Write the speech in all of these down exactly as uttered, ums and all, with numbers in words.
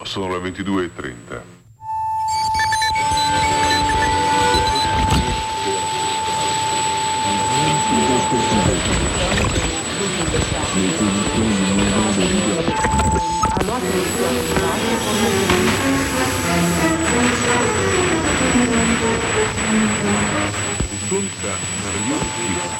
sono le ventidue e trenta. Risulta nerviosi.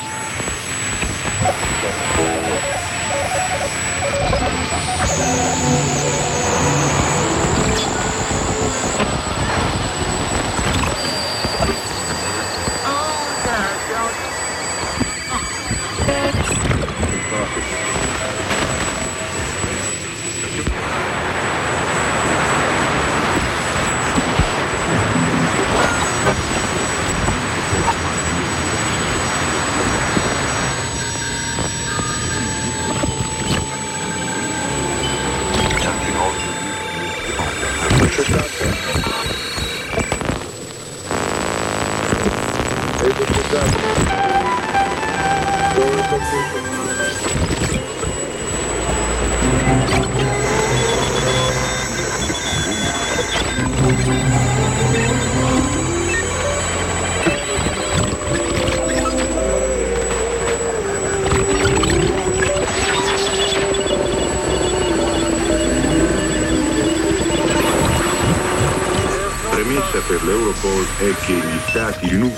Per l'Europol è che gli Stati Uniti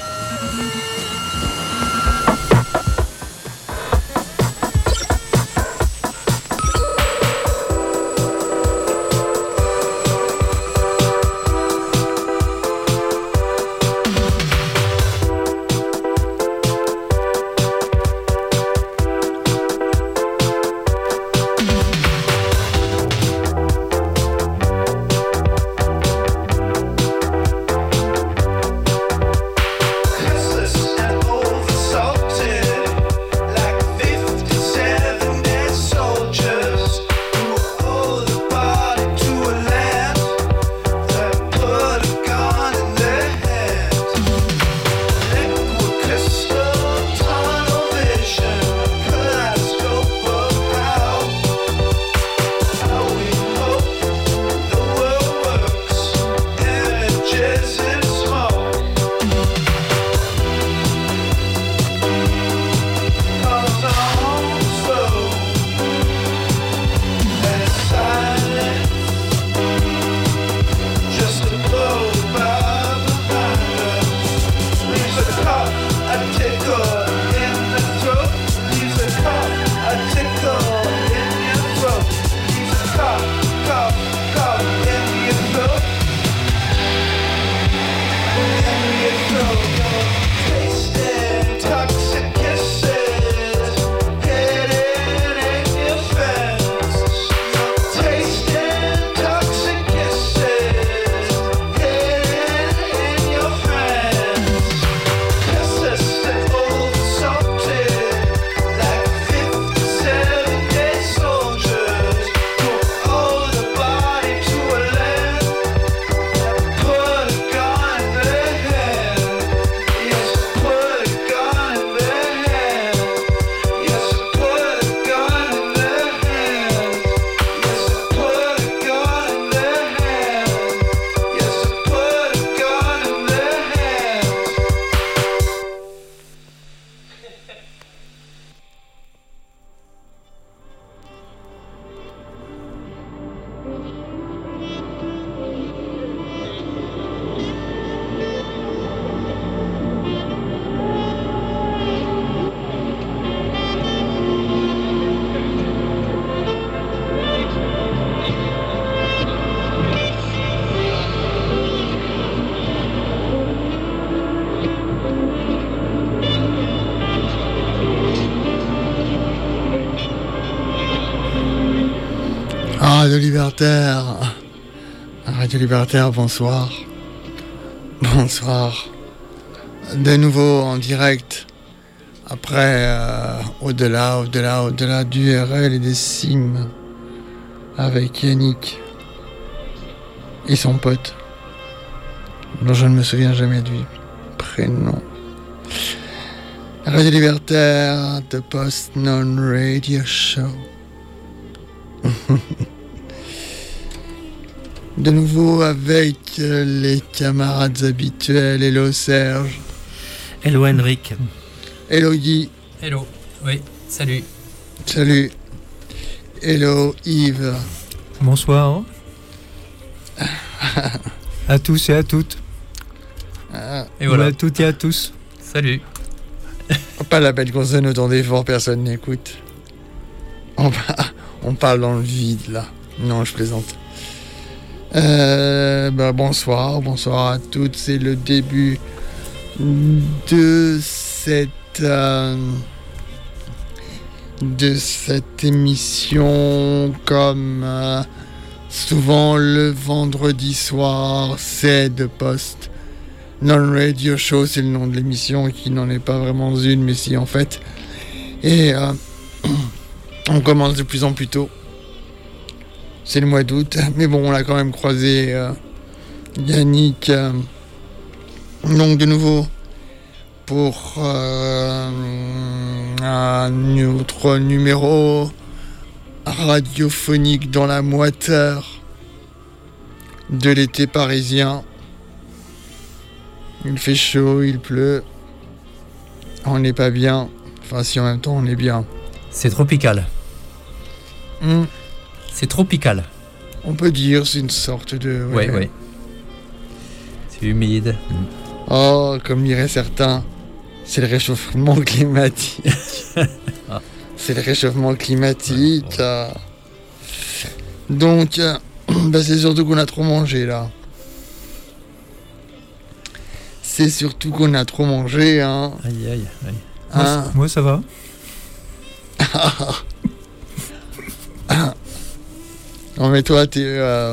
Radio Libertaire, Radio Libertaire, bonsoir, bonsoir, de nouveau en direct, après euh, au-delà, au-delà, au-delà du R L et des cimes, avec Yannick et son pote, dont je ne me souviens jamais du prénom. Radio Libertaire, The Post Non Radio Show. De nouveau avec euh, les camarades habituels. Hello Serge. Hello Henrik. Hello Guy. Hello. Oui, salut. Salut. Hello Yves. Bonsoir. À tous et à toutes. Ah, Et voilà. Ou à toutes et à tous. Salut. pas la peine qu'on se donne autant d'efforts, personne n'écoute. On, pa- on parle dans le vide là. Non, je plaisante. Euh, bah, bonsoir, bonsoir à toutes. C'est le début de cette euh, de cette émission, comme euh, souvent le vendredi soir. C'est de Post Non Radio Show, c'est le nom de l'émission, qui n'en est pas vraiment une, mais si en fait. Et euh, on commence de plus en plus tôt. C'est le mois d'août, mais bon, on l'a quand même croisé, euh, Yannick. Euh, donc de nouveau pour euh, un autre numéro radiophonique dans la moiteur de l'été parisien. Il fait chaud, il pleut. On n'est pas bien. Enfin, si en même temps on est bien. C'est tropical. Hmm. C'est tropical. On peut dire, c'est une sorte de... Ouais, ouais. C'est humide. Oh, comme diraient certains, c'est le réchauffement climatique. Ah. C'est le réchauffement climatique. Ouais, euh. Donc, euh, bah, c'est surtout qu'on a trop mangé, là. C'est surtout qu'on a trop mangé, hein. Aïe, aïe, aïe. Moi, Hein. c- moi, ça va. Non, mais toi, t'es... euh,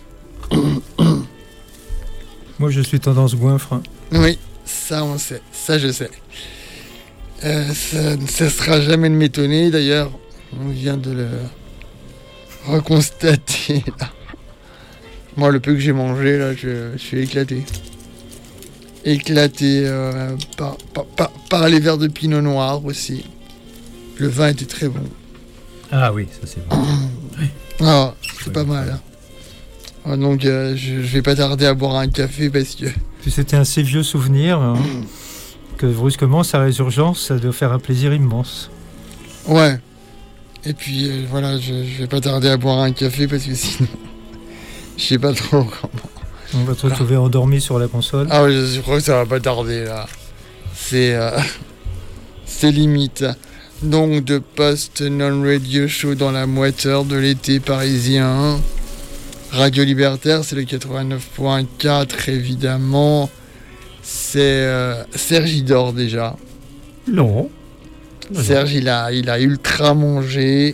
Moi, je suis tendance goinfre. hein. Oui, ça, on sait. Ça, je sais. Euh, ça ne cessera jamais de m'étonner, d'ailleurs. On vient de le reconstater, là. Moi, le peu que j'ai mangé, là, je, je suis éclaté. Éclaté euh, par, par, par, par les verres de pinot noir aussi. Le vin était très bon. Ah oui, ça c'est bon. Ah, c'est Ouais, pas mal. ouais. Hein. Ah, donc, euh, je, je vais pas tarder à boire un café parce que... Puis c'était un si vieux souvenir hein, que brusquement, sa résurgence, ça doit faire un plaisir immense. Ouais. Et puis, euh, voilà, je, je vais pas tarder à boire un café parce que sinon... Je sais pas trop comment... On va te retrouver endormi sur la console. Ah ouais, je crois que ça va pas tarder là. C'est euh, c'est limite. Donc de Post Non Radio Show dans la moiteur de l'été parisien. Radio Libertaire, c'est le quatre-vingt-neuf point quatre évidemment. C'est euh, Serge il dort déjà. Non. Serge il a il a ultra mangé.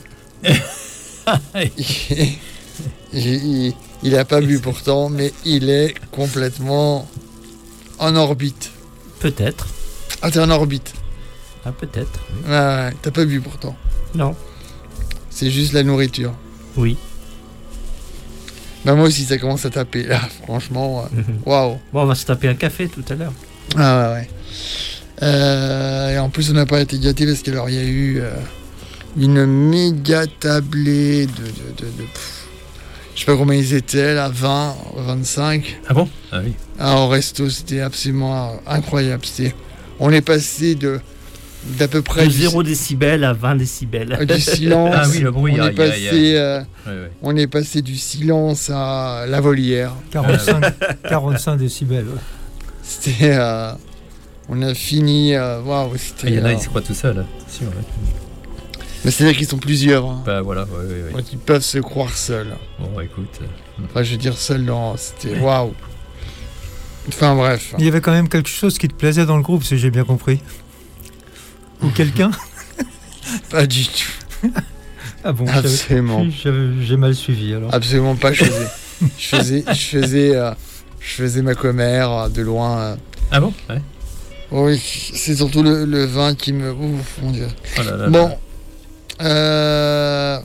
il, il, il a pas bu pourtant, mais il est complètement en orbite. Peut-être. Ah, t'es en orbite. Ah, peut-être. oui. Ouais, ouais, t'as pas bu pourtant. Non. C'est juste la nourriture. Oui. Bah, moi aussi, ça commence à taper là, franchement. euh, Waouh. Bon, on va se taper un café tout à l'heure. Ah, ouais, ouais. Euh, et en plus, on n'a pas été gâtés parce qu'il y a eu euh, une méga tablée de. de, de, de pff, je sais pas combien ils étaient là, vingt, vingt-cinq. Ah bon? Ah oui. Ah, au resto, c'était absolument euh, incroyable. C'était, on est passé de d'à peu près De du, zéro décibel à vingt décibels. du silence. Ah oui, le bruit, On est aïe, aïe, passé, aïe. euh, Ouais, ouais. on est passé du silence à la volière. quarante-cinq, quarante-cinq décibels. ouais. C'était, euh, on a fini. euh, Waouh, Ah, c'était. il y en a, euh, ils se croient tout seuls. Attention, ouais. mais c'est là qu'ils sont plusieurs. Hein. Bah voilà, ouais, ouais, ouais. Donc ils peuvent se croire seuls. Bon, écoute. euh, Enfin, je veux dire seuls, non. C'était waouh. Enfin bref. Il y avait quand même quelque chose qui te plaisait dans le groupe, si j'ai bien compris. Ou quelqu'un. Pas du tout. Ah bon, j'avais- Absolument. j'avais- j'ai mal suivi alors. Absolument pas. Je faisais. Je faisais. Je faisais. euh, je faisais ma commère euh, de loin. euh. Ah bon? Ouais. Oui, c'est surtout le, le vin qui me. Ouf, mon dieu. Oh là là Bon. là. Euh...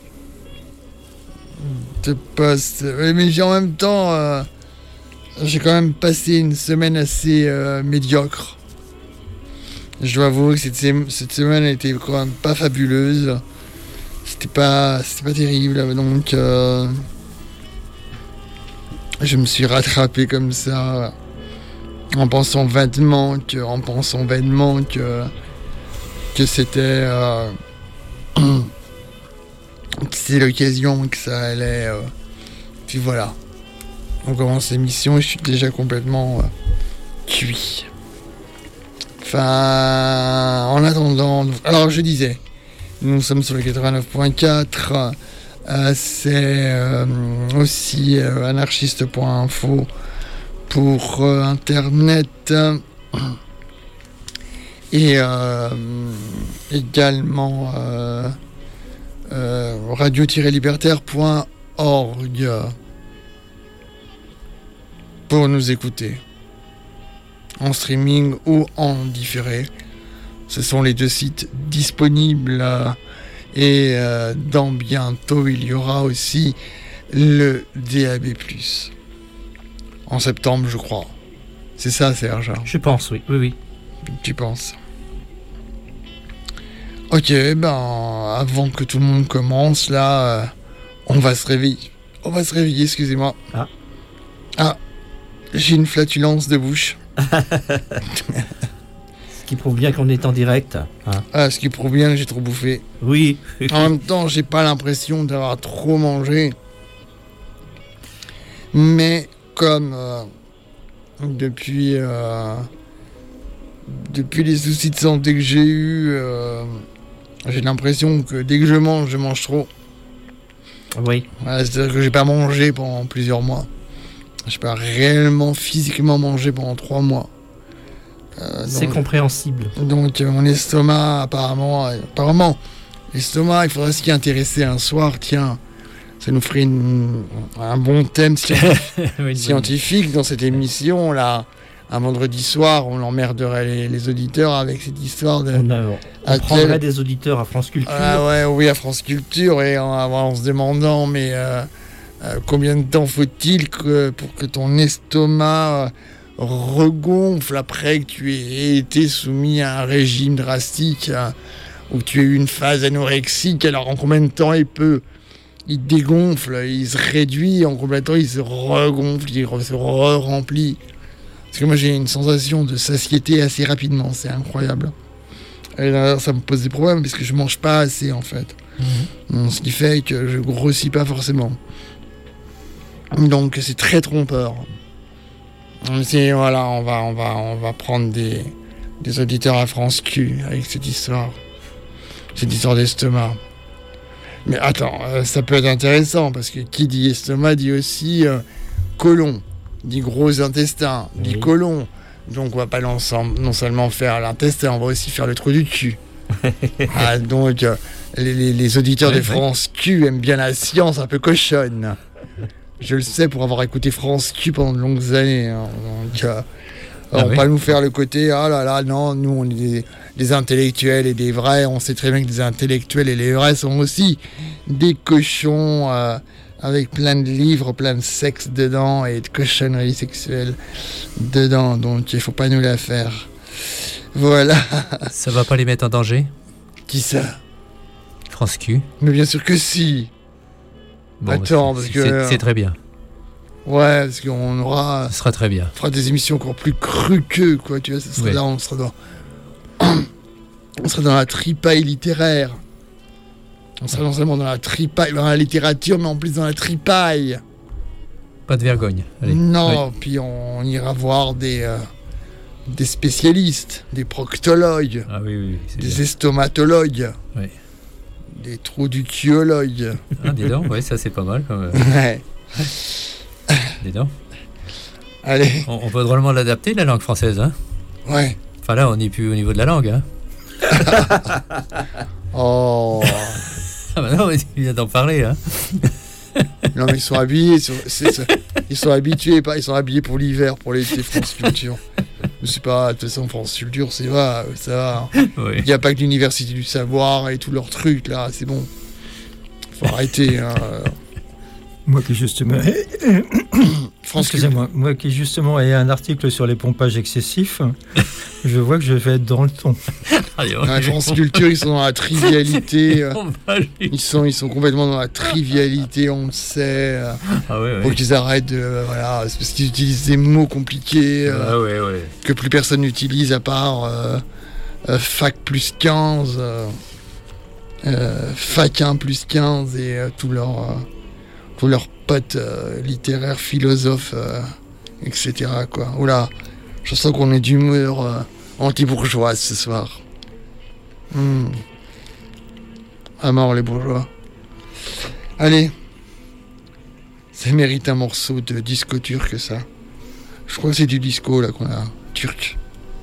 De poste. Oui, mais j'ai en même temps. euh, J'ai quand même passé une semaine assez euh, médiocre. Je dois avouer que cette, sem- cette semaine était quand même pas fabuleuse. C'était pas, c'était pas terrible. Donc. euh, je me suis rattrapé comme ça, en pensant vainement que, en pensant vainement que, que c'était, euh, que c'était l'occasion, que ça allait. Euh, puis voilà, on commence l'émission et je suis déjà complètement euh, cuit. Enfin, en attendant, alors je disais, nous sommes sur le quatre-vingt-neuf point quatre. Euh, c'est euh, aussi euh, anarchiste point info pour euh, internet euh, et euh, également euh, euh, radio-libertaire point org pour nous écouter en streaming ou en différé. Ce sont les deux sites disponibles. euh, Et euh, dans bientôt, il y aura aussi le D A B plus. En septembre, je crois. C'est ça, Serge? Je pense, oui, oui, oui. Tu penses? Ok, ben, avant que tout le monde commence, là, euh, on va se réveiller. On va se réveiller, excusez-moi. Ah. Ah, j'ai une flatulence de bouche. Ce qui prouve bien qu'on est en direct. Hein. Ah, ce qui prouve bien que j'ai trop bouffé. Oui. En même temps, j'ai pas l'impression d'avoir trop mangé. Mais comme euh, depuis euh, depuis les soucis de santé que j'ai eu, euh, j'ai l'impression que dès que je mange, je mange trop. Oui. Voilà, c'est-à-dire que j'ai pas mangé pendant plusieurs mois. J'ai pas réellement physiquement mangé pendant trois mois. Euh, C'est donc, compréhensible. donc euh, mon estomac, apparemment, euh, apparemment, l'estomac, il faudrait s'y intéresser un soir. Tiens, ça nous ferait une- un bon thème scientifique, Oui, scientifique dans cette émission là. Un vendredi soir, on emmerderait les, les auditeurs avec cette histoire de. On, a, on à prendrait tel- des auditeurs à France Culture. Ah ouais, oui, à France Culture, et en, en se demandant, mais euh, euh, combien de temps faut-il que, pour que ton estomac euh, regonfle après que tu aies été soumis à un régime drastique, euh, ou que tu aies eu une phase anorexique, alors en combien de temps il peut il dégonfle, il se réduit, en combien de temps il se regonfle, il re- se re-remplit. Parce que moi j'ai une sensation de satiété assez rapidement, c'est incroyable. Et là, ça me pose des problèmes parce que je mange pas assez en fait. Donc, ce qui fait que je grossis pas forcément. Donc c'est très trompeur. C'est, voilà, on va, on va, on va prendre des, des auditeurs à France Q avec cette histoire. Cette histoire d'estomac. Mais attends, euh, ça peut être intéressant parce que qui dit estomac dit aussi euh, côlon, dit gros intestin, dit Oui. côlon. Donc on va pas l'ensemble, non seulement faire l'intestin, on va aussi faire le trou du cul. Ah, donc euh, les, les- les auditeurs Ouais, de ouais. France Q aiment bien la science un peu cochonne. Je le sais pour avoir écouté France Q pendant de longues années. hein. Donc euh, Ah on va oui. pas nous faire le côté ah là là non, nous on est des, des intellectuels et des vrais. On sait très bien que des intellectuels et les vrais sont aussi des cochons euh, avec plein de livres, plein de sexe dedans et de cochonneries sexuelles dedans. Donc il faut pas nous la faire. Voilà. Ça va pas les mettre en danger? Qui ça? France Q. Mais bien sûr que si. Bon, Attends, c'est- parce que- c'est- C'est très bien. Ouais, parce qu'on aura, Ce sera très bien. on fera des émissions encore plus crues que quoi. Tu vois, ce serait Oui. là, on serait dans, on serait dans la tripaille littéraire. On serait non seulement dans la tripaille, dans la littérature, mais en plus dans la tripaille. Pas de vergogne. Allez. Non, puis on, ira voir des, euh, des spécialistes, des proctologues, Ah oui, oui, oui, c'est des bien. estomatologues, Oui. des trous du cuologue. Ah, dis donc, ouais, ça c'est pas mal. Comme, euh, Ouais. dis donc. Allez, On, on peut drôlement l'adapter, la langue française. Hein. ouais. Enfin là, on n'est plus au niveau de la langue. Hein. Oh. Ah bah non, mais tu viens d'en parler. Hein. Non mais ils sont habillés, sur- c'est- c'est- ils sont habitués, pas, ils sont habillés pour l'hiver, pour l'été France Culture. Je sais pas, de toute façon France Culture, c'est va, ça va. Oui. Il n'y a pas que l'université du savoir et tous leurs trucs là, c'est bon. Faut arrêter. Hein. Moi qui justement, France Culture. excusez-moi, moi qui justement ai un article sur les pompages excessifs, Je vois que je vais être dans le ton. Allez, on La y va. France Culture, ils sont dans la trivialité. euh, On va aller. Ils sont, ils sont complètement dans la trivialité, on le sait. euh, Ah ouais, Faut ouais. qu'ils arrêtent de. euh, voilà, c'est parce qu'ils utilisent des mots compliqués euh, Ah ouais, ouais. que plus personne n'utilise à part euh, euh, fac plus quinze, euh, euh, fac un plus quinze et euh, tous leurs euh, tous leurs potes euh, littéraires, philosophes, euh, et cetera. Quoi. Oula, je sens qu'on est d'humeur euh, anti-bourgeoise ce soir. Hmm. À mort les bourgeois. Allez. Ça mérite un morceau de disco turc, ça. Je crois que c'est du disco, là, qu'on a. Turc.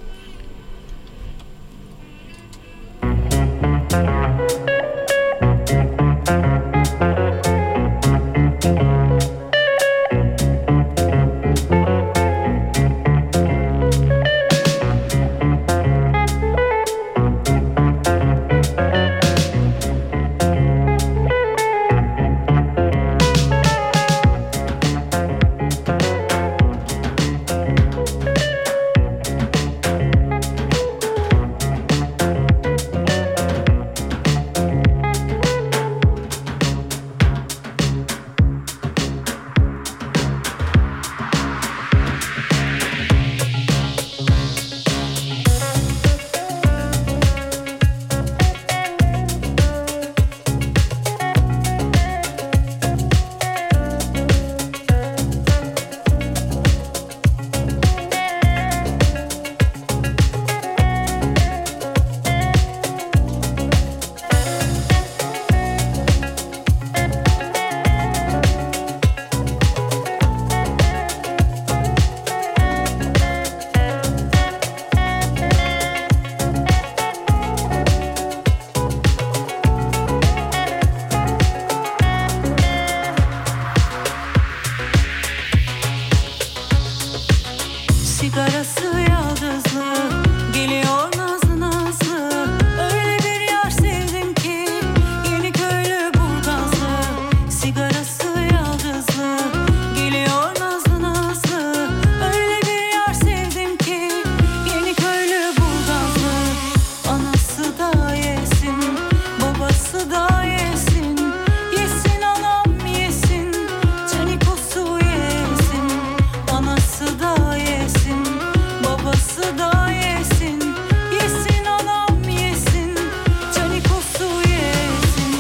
Sigarası yaldızlı, geliyor nazlı nazlı. Öyle bir yar sevdim ki, yeni köylü burgazlı. Sigarası yaldızlı, geliyor nazlı nazlı. Öyle bir yar sevdim ki, yeni köylü burgazlı. Anası da yesin, babası da yesin. Yesin anam yesin, canikosu yesin. Anası da yesin, babası da yesin. Yesin anam yesin, canikosu yesin.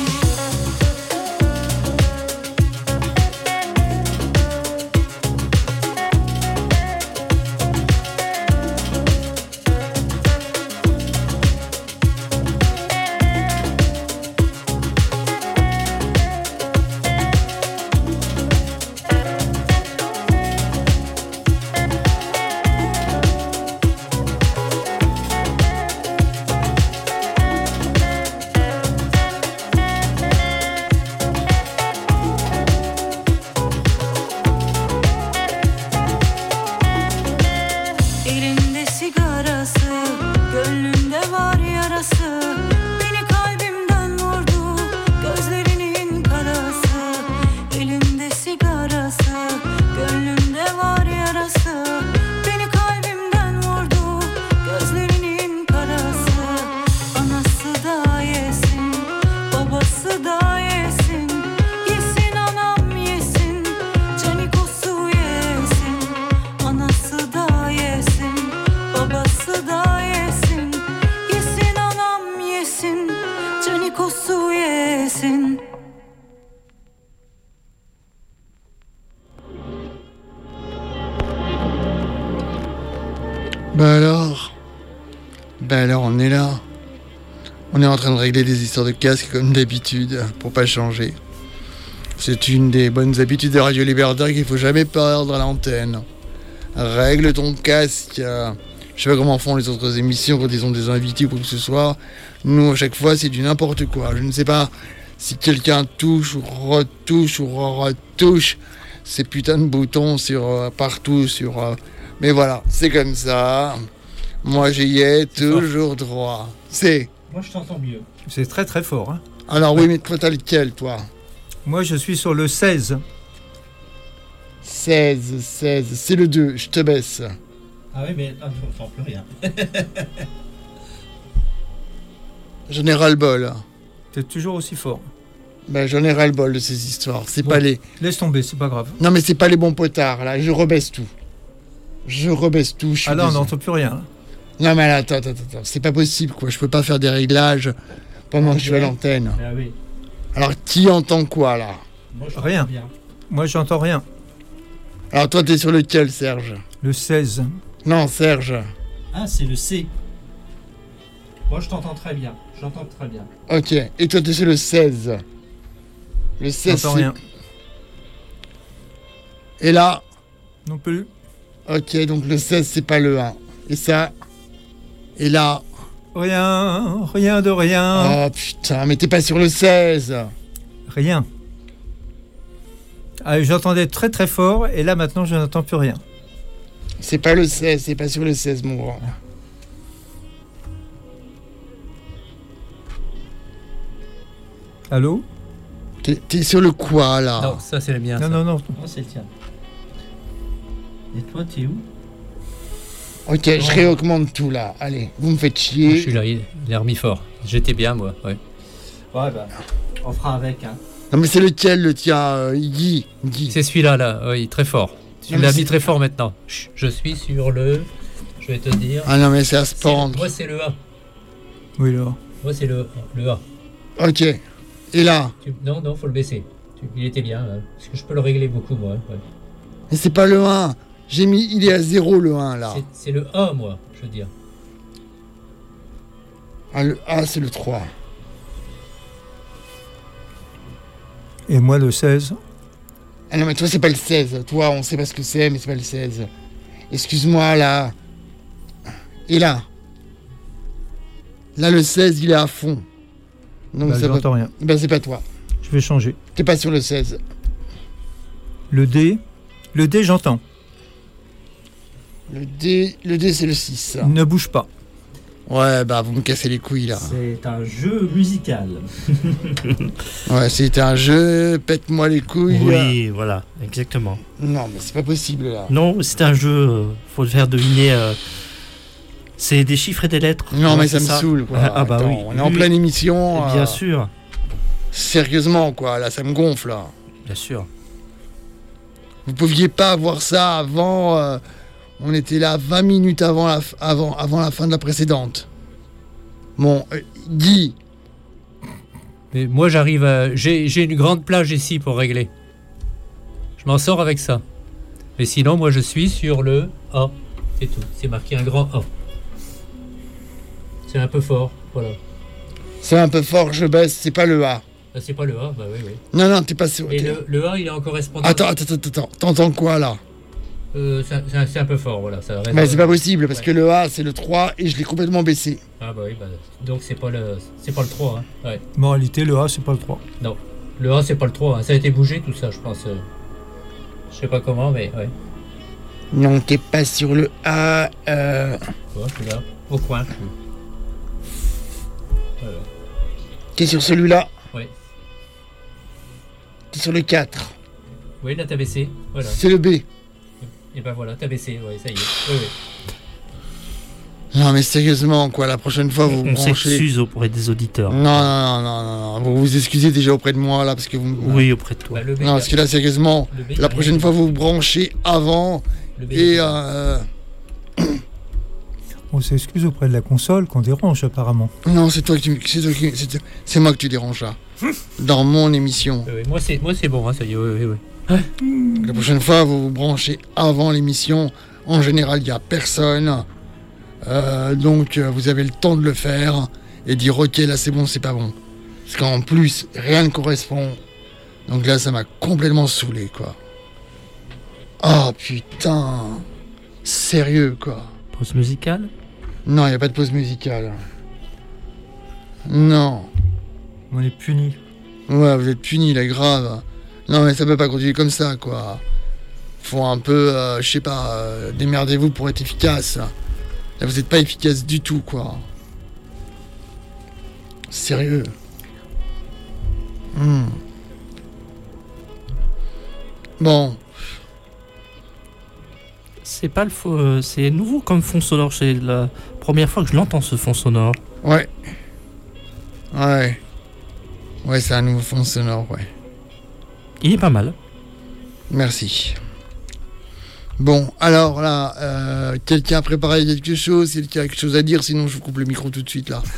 Elinde sigarası, gönlünde var yarası. Beni kalbimden vurdu, gözlerinin karası. Elinde sigarası, gönlünde var yarası. Beni kalbimden vurdu, gözlerinin karası. Anası da yesin, babası da yesin. Yesin anam yesin, canikosu yesin. Anası da yesin, babası da yesin. Yesin anam yesin, canikosu yesin. Bah alors Bah alors, on est là. On est en train de régler des histoires de casque comme d'habitude, pour pas changer. C'est une des bonnes habitudes de Radio Libertaire qu'il faut jamais perdre à l'antenne. Règle ton casque. Je sais pas comment font les autres émissions quand ils ont des invités ou quoi que ce soit. Nous, à chaque fois, c'est du n'importe quoi. Je ne sais pas si quelqu'un touche ou retouche ou retouche ces putains de boutons sur, euh, partout sur... euh, Mais voilà, c'est comme ça. Moi, j'y ai toujours droit. C'est... Moi, je t'entends mieux. C'est très très fort. Hein. Alors oui, mais toi, t'as lequel, toi? Moi, je suis sur le seize. seize, seize, c'est le deux, je te baisse. Ah oui, mais ah, je n'entends plus rien. J'en ai ras-le-bol. T'es toujours aussi fort. Ben, j'en ai ras-le-bol de ces histoires. C'est Bon. pas les... Laisse tomber, c'est pas grave. Non, mais c'est pas les bons potards, là. Je rebaisse tout. Je rebaisse tout. Je suis Ah là, on désolé. n'entend plus rien. là. Non, mais là, attends, attends, attends. C'est pas possible, quoi. Je peux pas faire des réglages pendant que je suis à l'antenne. Ah oui. Alors, qui entend quoi, là? Moi, je Rien. t'entends bien. Moi, j'entends rien. Alors, toi, t'es sur lequel, Serge? Le seize. Non, Serge. Ah, c'est le C. Moi, je t'entends très bien. J'entends très bien. Ok. Et toi, t'es sur le seize. Le seize, J'entends c'est... rien. Et là? Non plus. Ok, donc le seize, c'est pas le un. Et ça? Et là? Rien. Rien de rien. Oh, putain, mais t'es pas sur le seize. Rien. Ah, j'entendais très très fort et là maintenant je n'entends plus rien. C'est pas le seize, c'est pas sur le seize, mon grand. Allô? T'es, t'es sur le quoi, là? Non, ça c'est le mien. Non, ça. non, non. Oh, c'est le tien. Et toi, t'es où? Ok, je réaugmente tout, là. Allez, vous me faites chier. Je suis là, il il a remis fort. J'étais bien, moi. Ouais. Ouais, bah, on fera avec, hein. Non, mais c'est lequel, le tien, euh, Guy? Guy. C'est celui-là, là. Oui, très fort. Tu Non, mais l'as c'est- mis très fort maintenant. Chut, je suis sur le. Je vais te dire. Ah non, mais c'est à se C'est- pendre. Moi, c'est le A. Oui, là. Moi, c'est le, le A. Ok. Et là? Tu- Non, non, faut le baisser. Tu- Il était bien. Hein. Parce que je peux le régler beaucoup, moi. Ouais. Mais c'est pas le un. J'ai mis, il est à zéro, le un, là. C'est- C'est le A, moi, je veux dire. Ah, le A, c'est le trois. Et moi le seize. Ah non, mais toi, c'est pas le seize. Toi, on sait pas ce que c'est, mais c'est pas le seize. Excuse-moi, là. Et là? Là, le seize, il est à fond. Donc, Bah, ça j'entends va... rien. Ben, c'est pas toi. Je vais changer. T'es pas sur le seize. Le D. Le D, j'entends. Le D, le D, c'est le six. Ne bouge pas. Ouais, bah, vous me cassez les couilles, là. C'est un jeu musical. Ouais, c'était un jeu, pète-moi les couilles. Oui, voilà, exactement. Non, mais c'est pas possible, là. Non, c'est un jeu, euh, faut le faire deviner. euh, c'est des chiffres et des lettres. Non, Ouais, mais ça c'est me saoule, quoi. Ah, ah bah Attends, oui. On est en Oui, pleine émission. Bien euh, sûr, Sérieusement, quoi. Là, ça me gonfle, là. bien sûr. Vous pouviez pas avoir ça avant. euh, on était là vingt minutes avant la, f- avant, avant la fin de la précédente. Bon, euh, Guy, Mais moi, j'arrive à. J'ai j'ai une grande plage ici pour régler. Je m'en sors avec ça. Mais sinon, moi, je suis sur le A. C'est tout. C'est marqué un grand A. C'est un peu fort. Voilà. c'est un peu fort, je baisse, c'est pas le A. Ah, c'est pas le A. Bah oui, oui. Non, non, t'es pas sûr. Mais t'es- le, le A, il est en correspondance. Attends, attends, attends, attends. T'entends quoi, là? Euh, c'est un- c'est un, c'est un peu fort, voilà. Ça reste- Mais c'est pas possible, parce Ouais. que le A, c'est le trois, et je l'ai complètement baissé. Ah bah oui, bah, donc c'est pas le c'est pas le trois. Hein. Ouais. Moralité, le A, c'est pas le trois. Le A, c'est pas le trois. Hein. Ça a été bougé, tout ça, je pense. euh. Je sais pas comment, mais ouais. Non, t'es pas sur le A. Euh... Tu vois, je suis là, au coin. je suis- Voilà. T'es sur celui-là. Ouais. T'es sur le quatre. Oui, là, t'as baissé. Voilà. C'est le B. Et ben voilà, t'as baissé. Ouais, ça y est. Oui, oui. Non, mais sérieusement, quoi, la prochaine fois, vous vous On branchez. s'excuse auprès des auditeurs. Non, non, non, non, non, non. Vous vous excusez déjà auprès de moi, là, parce que vous. Oui, auprès de toi. Bah, le B, Non, parce que là, sérieusement, le B, il y a la rien. prochaine fois, vous vous branchez avant. Le B, il y a Et. rien. Euh... On s'excuse auprès de la console qu'on dérange apparemment. Non, c'est toi que tu. C'est, toi qui- c'est, c'est moi que tu déranges là. Dans mon émission. Oui, oui. Moi, c'est moi, c'est bon. Hein, ça y est. Oui, oui, oui. La prochaine fois, vous vous branchez avant l'émission. En général, il n'y a personne. Euh, donc, euh, vous avez le temps de le faire et dire ok, là c'est bon, c'est pas bon. Parce qu'en plus, rien ne correspond. Donc là, ça m'a complètement saoulé, quoi. Oh putain. Sérieux, quoi. Pause musicale. Non, il n'y a pas de pause musicale. Non. On est puni. Ouais, vous êtes punis, là, grave. Non, mais ça peut pas continuer comme ça, quoi. Faut un peu, euh, je sais pas, euh, démerdez-vous pour être efficace. Là, vous êtes pas efficace du tout, quoi. Sérieux. Hmm. Bon. C'est pas le faux, euh, c'est nouveau comme fond sonore. C'est la première fois que je l'entends, ce fond sonore. Ouais. Ouais. Ouais, c'est un nouveau fond sonore, ouais. Il est pas mal. Merci. Bon, alors là, euh, quelqu'un a préparé quelque chose, quelqu'un a quelque chose à dire, sinon je vous coupe le micro tout de suite là.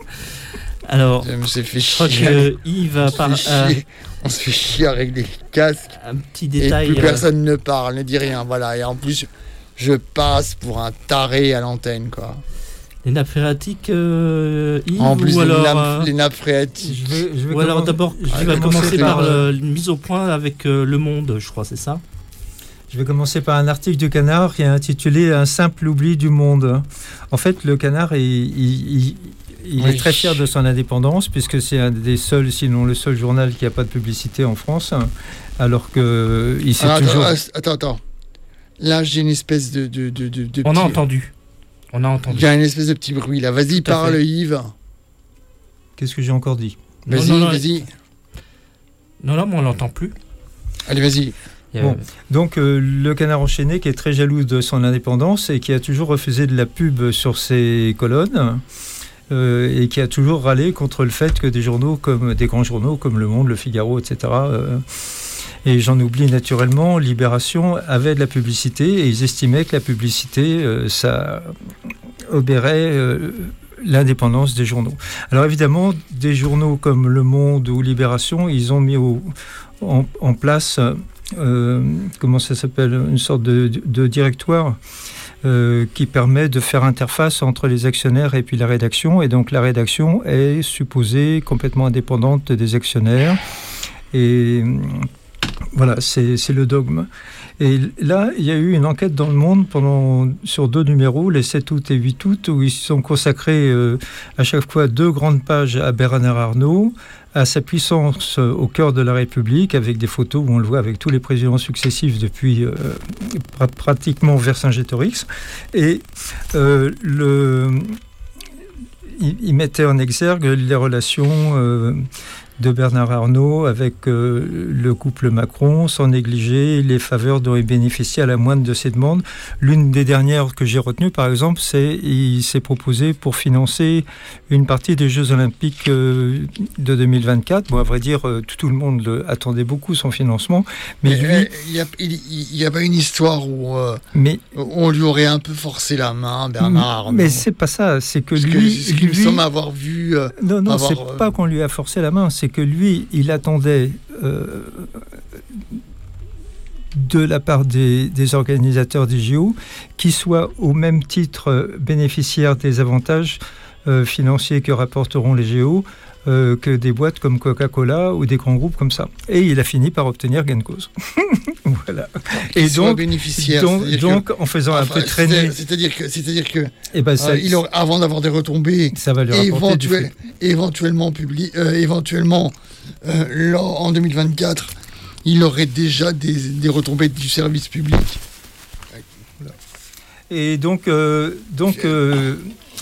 Alors, je me suis fait je crois chier. que Yves a par... euh, on se fait chier avec des casques. Un petit détail. Et plus euh... personne ne parle, ne dit rien, voilà. Et en plus, je passe pour un taré à l'antenne, quoi. Les nappes phréatiques, euh, Yves, en plus, ou les, alors, nappes, euh... les nappes phréatiques. Je vais, je vais ou alors comment... d'abord, je tu vais vas commencer par par euh, une mise au point avec euh, Le Monde, je crois, c'est ça? Je vais commencer par un article du Canard qui est intitulé « Un simple oubli du monde ». En fait, le Canard est, il, il, il oui. est très fier de son indépendance, puisque c'est un des seuls, sinon le seul journal qui n'a pas de publicité en France, alors qu'il s'est alors, toujours... Attends, attends, attends. Là, j'ai une espèce de... de, de, de, de On petit... a entendu. On a entendu. Il y a une espèce de petit bruit, là. Vas-y, parle, fait. Yves. Qu'est-ce que j'ai encore dit? Vas-y, non, non, vas-y. Non, non, mais on l'entend plus. Allez, vas-y. Bon, donc euh, le Canard enchaîné qui est très jaloux de son indépendance et qui a toujours refusé de la pub sur ses colonnes euh, et qui a toujours râlé contre le fait que des journaux comme des grands journaux comme Le Monde, Le Figaro, et cetera euh, et j'en oublie naturellement, Libération avait de la publicité et ils estimaient que la publicité euh, ça obérait euh, l'indépendance des journaux. Alors évidemment, des journaux comme Le Monde ou Libération, ils ont mis au, en, en place Euh, comment ça s'appelle, une sorte de, de, de directoire euh, qui permet de faire interface entre les actionnaires et puis la rédaction, et donc la rédaction est supposée complètement indépendante des actionnaires et voilà, c'est, c'est le dogme. Et là, il y a eu une enquête dans Le Monde pendant, sur deux numéros, les sept août et huit août, où ils se sont consacrés euh, à chaque fois deux grandes pages à Bernard Arnault, à sa puissance au cœur de la République, avec des photos où on le voit avec tous les présidents successifs depuis euh, pr- pratiquement Vercingétorix. Et euh, le, il, il mettait en exergue les relations euh, de Bernard Arnault avec euh, le couple Macron, sans négliger les faveurs dont il bénéficiait à la moindre de ses demandes. L'une des dernières que j'ai retenues, par exemple, c'est qu'il s'est proposé pour financer une partie des Jeux Olympiques euh, de deux mille vingt-quatre. Bon, à vrai dire, euh, tout, tout le monde le, attendait beaucoup son financement, mais, mais lui... Il n'y a, a pas une histoire où, euh, mais, où on lui aurait un peu forcé la main, Bernard Arnault. Mais c'est pas ça, c'est que Parce lui... Que, c'est ce qu'il lui... me semble avoir vu... Euh, non, non, avoir, c'est euh... pas qu'on lui a forcé la main, c'est que lui, il attendait euh, de la part des, des organisateurs des J O qu'ils soient au même titre bénéficiaires des avantages euh, financiers que rapporteront les J O euh, que des boîtes comme Coca-Cola ou des grands groupes comme ça. Et il a fini par obtenir gain de cause. Voilà. Et donc, bénéficiaire, donc, donc que, en faisant enfin, un peu traîner... C'est-à-dire que, c'est-à-dire que eh ben, ça, euh, il aura, avant d'avoir des retombées, ça va lui rapporter du fric. éventuellement, publi, euh, éventuellement euh, là, en deux mille vingt-quatre, il aurait déjà des, des retombées du service public. Voilà. Et donc, euh, donc euh,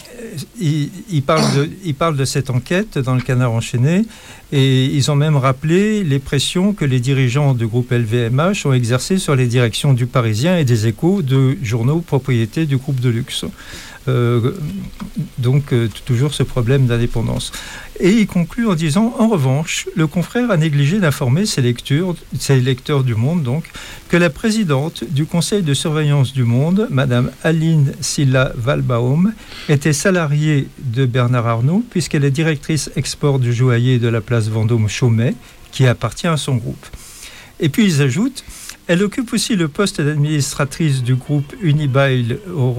il, il, parle de, il parle de cette enquête dans le Canard enchaîné, et ils ont même rappelé les pressions que les dirigeants du groupe L V M H ont exercées sur les directions du Parisien et des Échos, de journaux propriétés du groupe de luxe. Euh, donc euh, toujours ce problème d'indépendance. Et il conclut en disant: en revanche, le confrère a négligé d'informer ses lecteurs, ses lecteurs du Monde, donc, que la présidente du conseil de surveillance du Monde, Madame Aline Silla Walbaum, était salariée de Bernard Arnault, puisqu'elle est directrice export du joaillier de la place Vendôme Chaumet, qui appartient à son groupe. Et puis ils ajoutent: elle occupe aussi le poste d'administratrice du groupe Unibail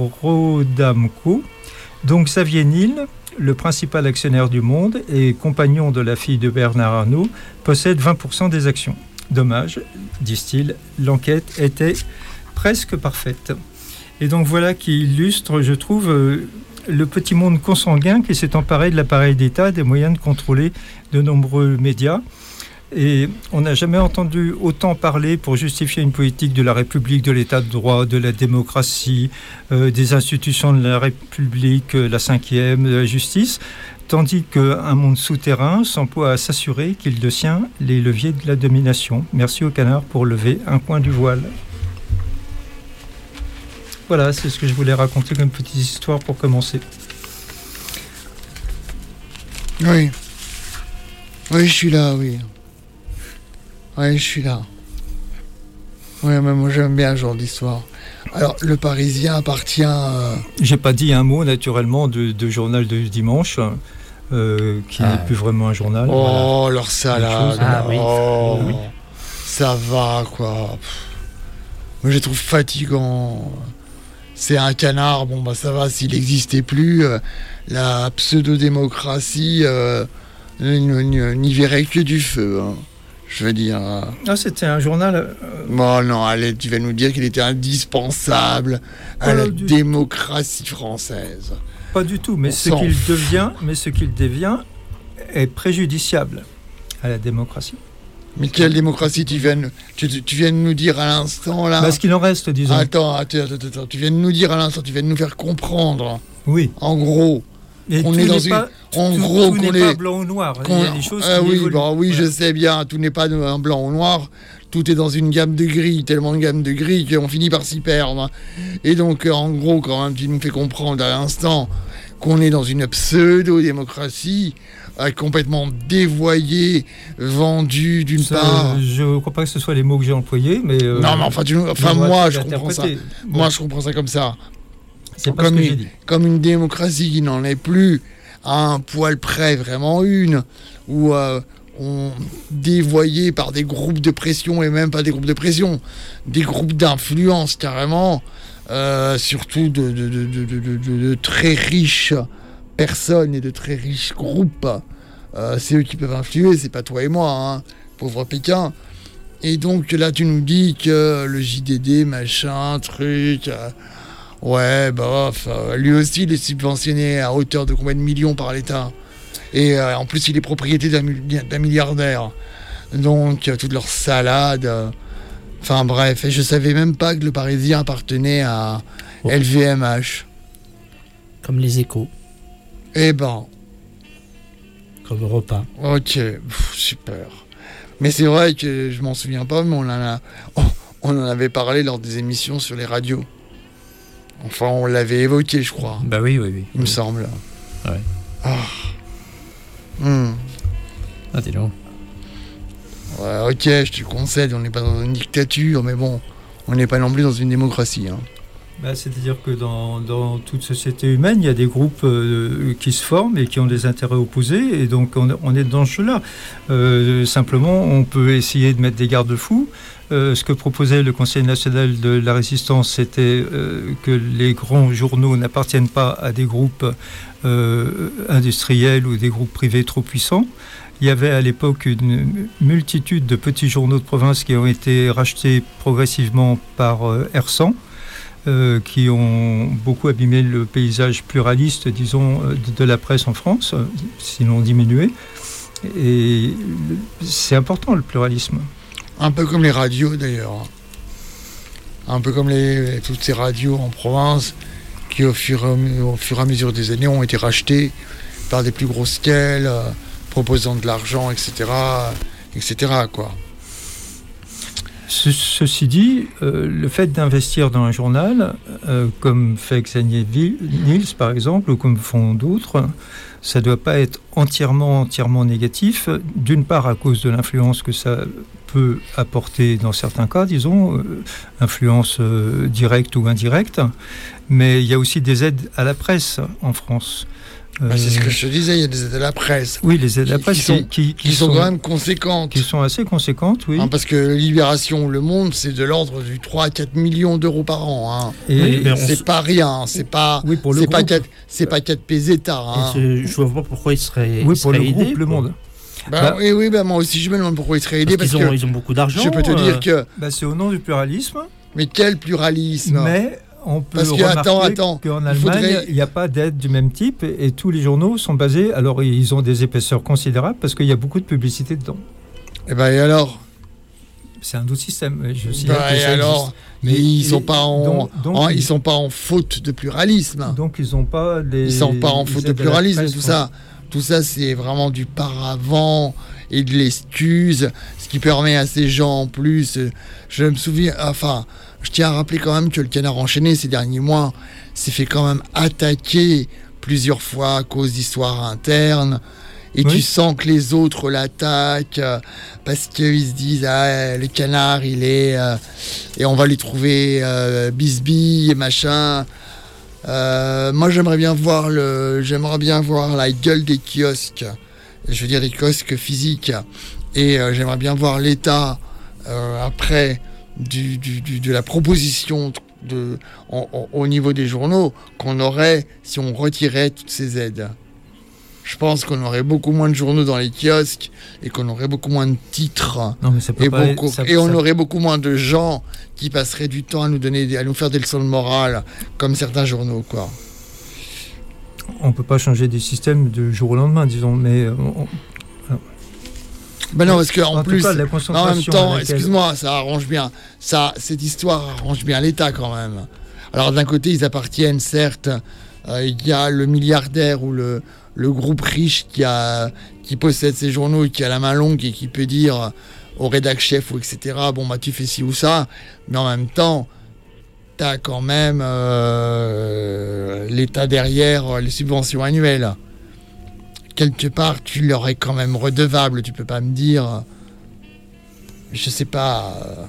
Rodamco. Donc Xavier Niel, le principal actionnaire du Monde et compagnon de la fille de Bernard Arnault, possède vingt pour cent des actions. Dommage, disent-ils, l'enquête était presque parfaite. Et donc voilà qui illustre, je trouve, euh, le petit monde consanguin qui s'est emparé de l'appareil d'État, des moyens de contrôler de nombreux médias. Et on n'a jamais entendu autant parler pour justifier une politique de la République, de l'État de droit, de la démocratie, euh, des institutions de la République, euh, la cinquième, de la justice, tandis qu'un monde souterrain s'emploie à s'assurer qu'il détient les leviers de la domination. Merci au Canard pour lever un coin du voile. Voilà, c'est ce que je voulais raconter comme petite histoire pour commencer. Oui. Oui, je suis là, oui. Oui, je suis là. Oui, mais moi j'aime bien ce genre d'histoire. Alors, le Parisien appartient... Euh... J'ai pas dit un mot, naturellement, de, de journal de dimanche, euh, qui ah. n'est plus vraiment un journal. Oh, voilà. leur salade. Ah, oui. Oh, oui. Ça va, quoi. Moi, je les trouve fatigants. C'est un canard, bon, bah ça va, s'il n'existait plus, euh, la pseudo-démocratie euh, n'y verrait que du feu, hein. Je veux dire... Euh... Ah, c'était un journal... Euh... Bon, non, allez, tu vas nous dire qu'il était indispensable à oh, la du... démocratie française. Pas du tout, mais On ce qu'il fout. devient, mais ce qu'il devient est préjudiciable à la démocratie. Mais quelle démocratie tu viens, tu, tu viens de nous dire à l'instant, là? Parce qu'il en reste, disons. Attends, attends, attends, attends, tu viens de nous dire à l'instant, tu viens de nous faire comprendre. Oui. En gros... Et on est dans une... pas, en tout, gros, tout qu'on n'est est... pas blanc ou noir. Il y a des choses ah, qui oui, évoluent. bah, oui, ouais. je sais bien. Tout n'est pas un blanc ou noir. Tout est dans une gamme de gris, tellement de gamme de gris qu'on finit par s'y perdre. Et donc, en gros, quand même, tu nous fais comprendre à l'instant qu'on est dans une pseudo-démocratie euh, complètement dévoyée, vendue d'une ça, part. Je ne crois pas que ce soit les mots que j'ai employés, mais... Euh, non, mais enfin, tu nous... enfin moi, je comprends ça. Bon. Moi, je comprends ça comme ça. C'est pas comme, ce que une, j'ai dit. Comme une démocratie qui n'en est plus à un poil près, vraiment une, où euh, on dévoyé par des groupes de pression, et même pas des groupes de pression, des groupes d'influence carrément, euh, surtout de, de, de, de, de, de, de très riches personnes et de très riches groupes. Euh, c'est eux qui peuvent influer, c'est pas toi et moi, hein, pauvre Pékin. Et donc là, tu nous dis que le J D D, machin, truc... Euh, Ouais, bof, euh, lui aussi il est subventionné à hauteur de combien de millions par l'État. Et euh, en plus il est propriété d'un, d'un milliardaire. Donc euh, toute leur salade. Euh... Enfin bref, et je savais même pas que le Parisien appartenait à oh. L V M H. Comme les Échos. Eh ben. Comme Europa. Ok, pff, super. Mais c'est vrai que je m'en souviens pas, mais on en a, on, on en avait parlé lors des émissions sur les radios. Enfin, on l'avait évoqué, je crois. Bah oui, oui, oui. Il me semble. Ouais. Ah. Mmh. Ah, dis donc. Ouais, ok, je te concède, on n'est pas dans une dictature, mais bon, on n'est pas non plus dans une démocratie. Hein. Bah, c'est-à-dire que dans, dans toute société humaine, il y a des groupes euh, qui se forment et qui ont des intérêts opposés, et donc on, on est dans ce jeu-là. Euh, simplement, on peut essayer de mettre des garde-fous. Euh, ce que proposait le Conseil national de la résistance, c'était euh, que les grands journaux n'appartiennent pas à des groupes euh, industriels ou des groupes privés trop puissants. Il y avait à l'époque une multitude de petits journaux de province qui ont été rachetés progressivement par euh, R cent, euh, qui ont beaucoup abîmé le paysage pluraliste, disons, de, de la presse en France, sinon diminué. Et c'est important, le pluralisme. Un peu comme les radios d'ailleurs. Un peu comme les, toutes ces radios en province qui au fur, au fur et à mesure des années ont été rachetées par des plus grosses scales, euh, proposant de l'argent, et cetera, et cetera quoi. Ce, ceci dit, euh, le fait d'investir dans un journal, euh, comme fait Xavier Niels par exemple, ou comme font d'autres, ça ne doit pas être entièrement, entièrement négatif, d'une part à cause de l'influence que ça peut apporter dans certains cas, disons, euh, influence euh, directe ou indirecte, mais il y a aussi des aides à la presse en France. Euh, bah c'est ce que je te disais, il y a des aides à la presse. Oui, les aides à la presse qui, qui, sont, qui, qui, qui sont, sont quand même conséquentes. Qui sont assez conséquentes, oui. Hein, parce que Libération, Le Monde, c'est de l'ordre du trois à quatre millions d'euros par an. Hein. Et oui, c'est on... pas rien, c'est pas, oui, pour le c'est groupe. pas quatre, c'est pas quatre pesetas. Hein. Je vois pas pourquoi ils seraient, oui, ils pour seraient le aidés, groupe Le Monde. Bah, bah, oui, oui bah, moi aussi je me demande pourquoi ils seraient aidés. Parce, parce qu'ils que ont, ils ont beaucoup d'argent. Je peux te euh... dire que. Bah, c'est au nom du pluralisme. Mais quel pluralisme? Mais on peut parce que, remarquer attends, attends, qu'en Allemagne, faudrait... il n'y a pas d'aide du même type et, et tous les journaux sont basés. Alors, ils ont des épaisseurs considérables parce qu'il y a beaucoup de publicité dedans. Et ben et alors? C'est un autre système. Je sais bah, que et ça alors existe. Mais ils les, sont pas en, donc, donc, en ils sont pas en faute de pluralisme. Donc ils ont pas les. Ils sont pas en faute de pluralisme. Presse, tout ça, tout ça, c'est vraiment du paravent et de l'excuse. Ce qui permet à ces gens en plus. euh, Je me souviens, enfin, je tiens à rappeler quand même que le Canard enchaîné ces derniers mois s'est fait quand même attaquer plusieurs fois à cause d'histoires internes. Et Oui. tu sens que les autres l'attaquent euh, parce qu'ils se disent ah le Canard il est euh, et on va lui trouver euh, bisbille et machin. Euh, moi j'aimerais bien voir le j'aimerais bien voir la gueule des kiosques. Je veux dire les kiosques physiques et euh, j'aimerais bien voir l'état euh, après du, du, du- de la proposition de en- en- au niveau des journaux qu'on aurait si on retirait toutes ces aides. Je pense qu'on aurait beaucoup moins de journaux dans les kiosques et qu'on aurait beaucoup moins de titres Non, mais ça peut et, pas beaucoup- ça- et on ça- aurait beaucoup moins de gens qui passeraient du temps à nous donner, des- à nous faire des leçons de morale comme certains journaux, quoi. on peut pas changer des systèmes du jour au lendemain, disons, mais euh, on- Ben non, parce que en, en plus, tout cas, la en concentration. même temps, à laquelle- excuse-moi, ça arrange bien. Ça, cette histoire arrange bien l'État quand même. Alors d'un côté, ils appartiennent, certes. euh, Il y a le milliardaire ou le, le groupe riche qui a qui possède ces journaux et qui a la main longue et qui peut dire au rédac chef ou et cetera. Bon bah tu fais ci ou ça, mais en même temps, t'as quand même euh, l'État derrière euh, les subventions annuelles. Quelque part, tu leur es quand même redevable. Tu peux pas me dire, je sais pas. euh,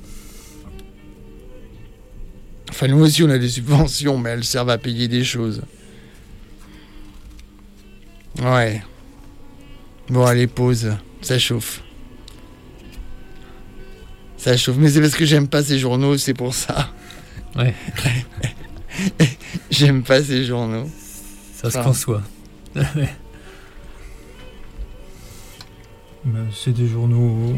Enfin, nous aussi, on a des subventions, mais elles servent à payer des choses. Ouais. Bon, allez, pause. Ça chauffe. Ça chauffe. Mais c'est parce que j'aime pas ces journaux, c'est pour ça. Ouais. J'aime pas ces journaux. Ça se Ah. conçoit. Mais c'est des journaux.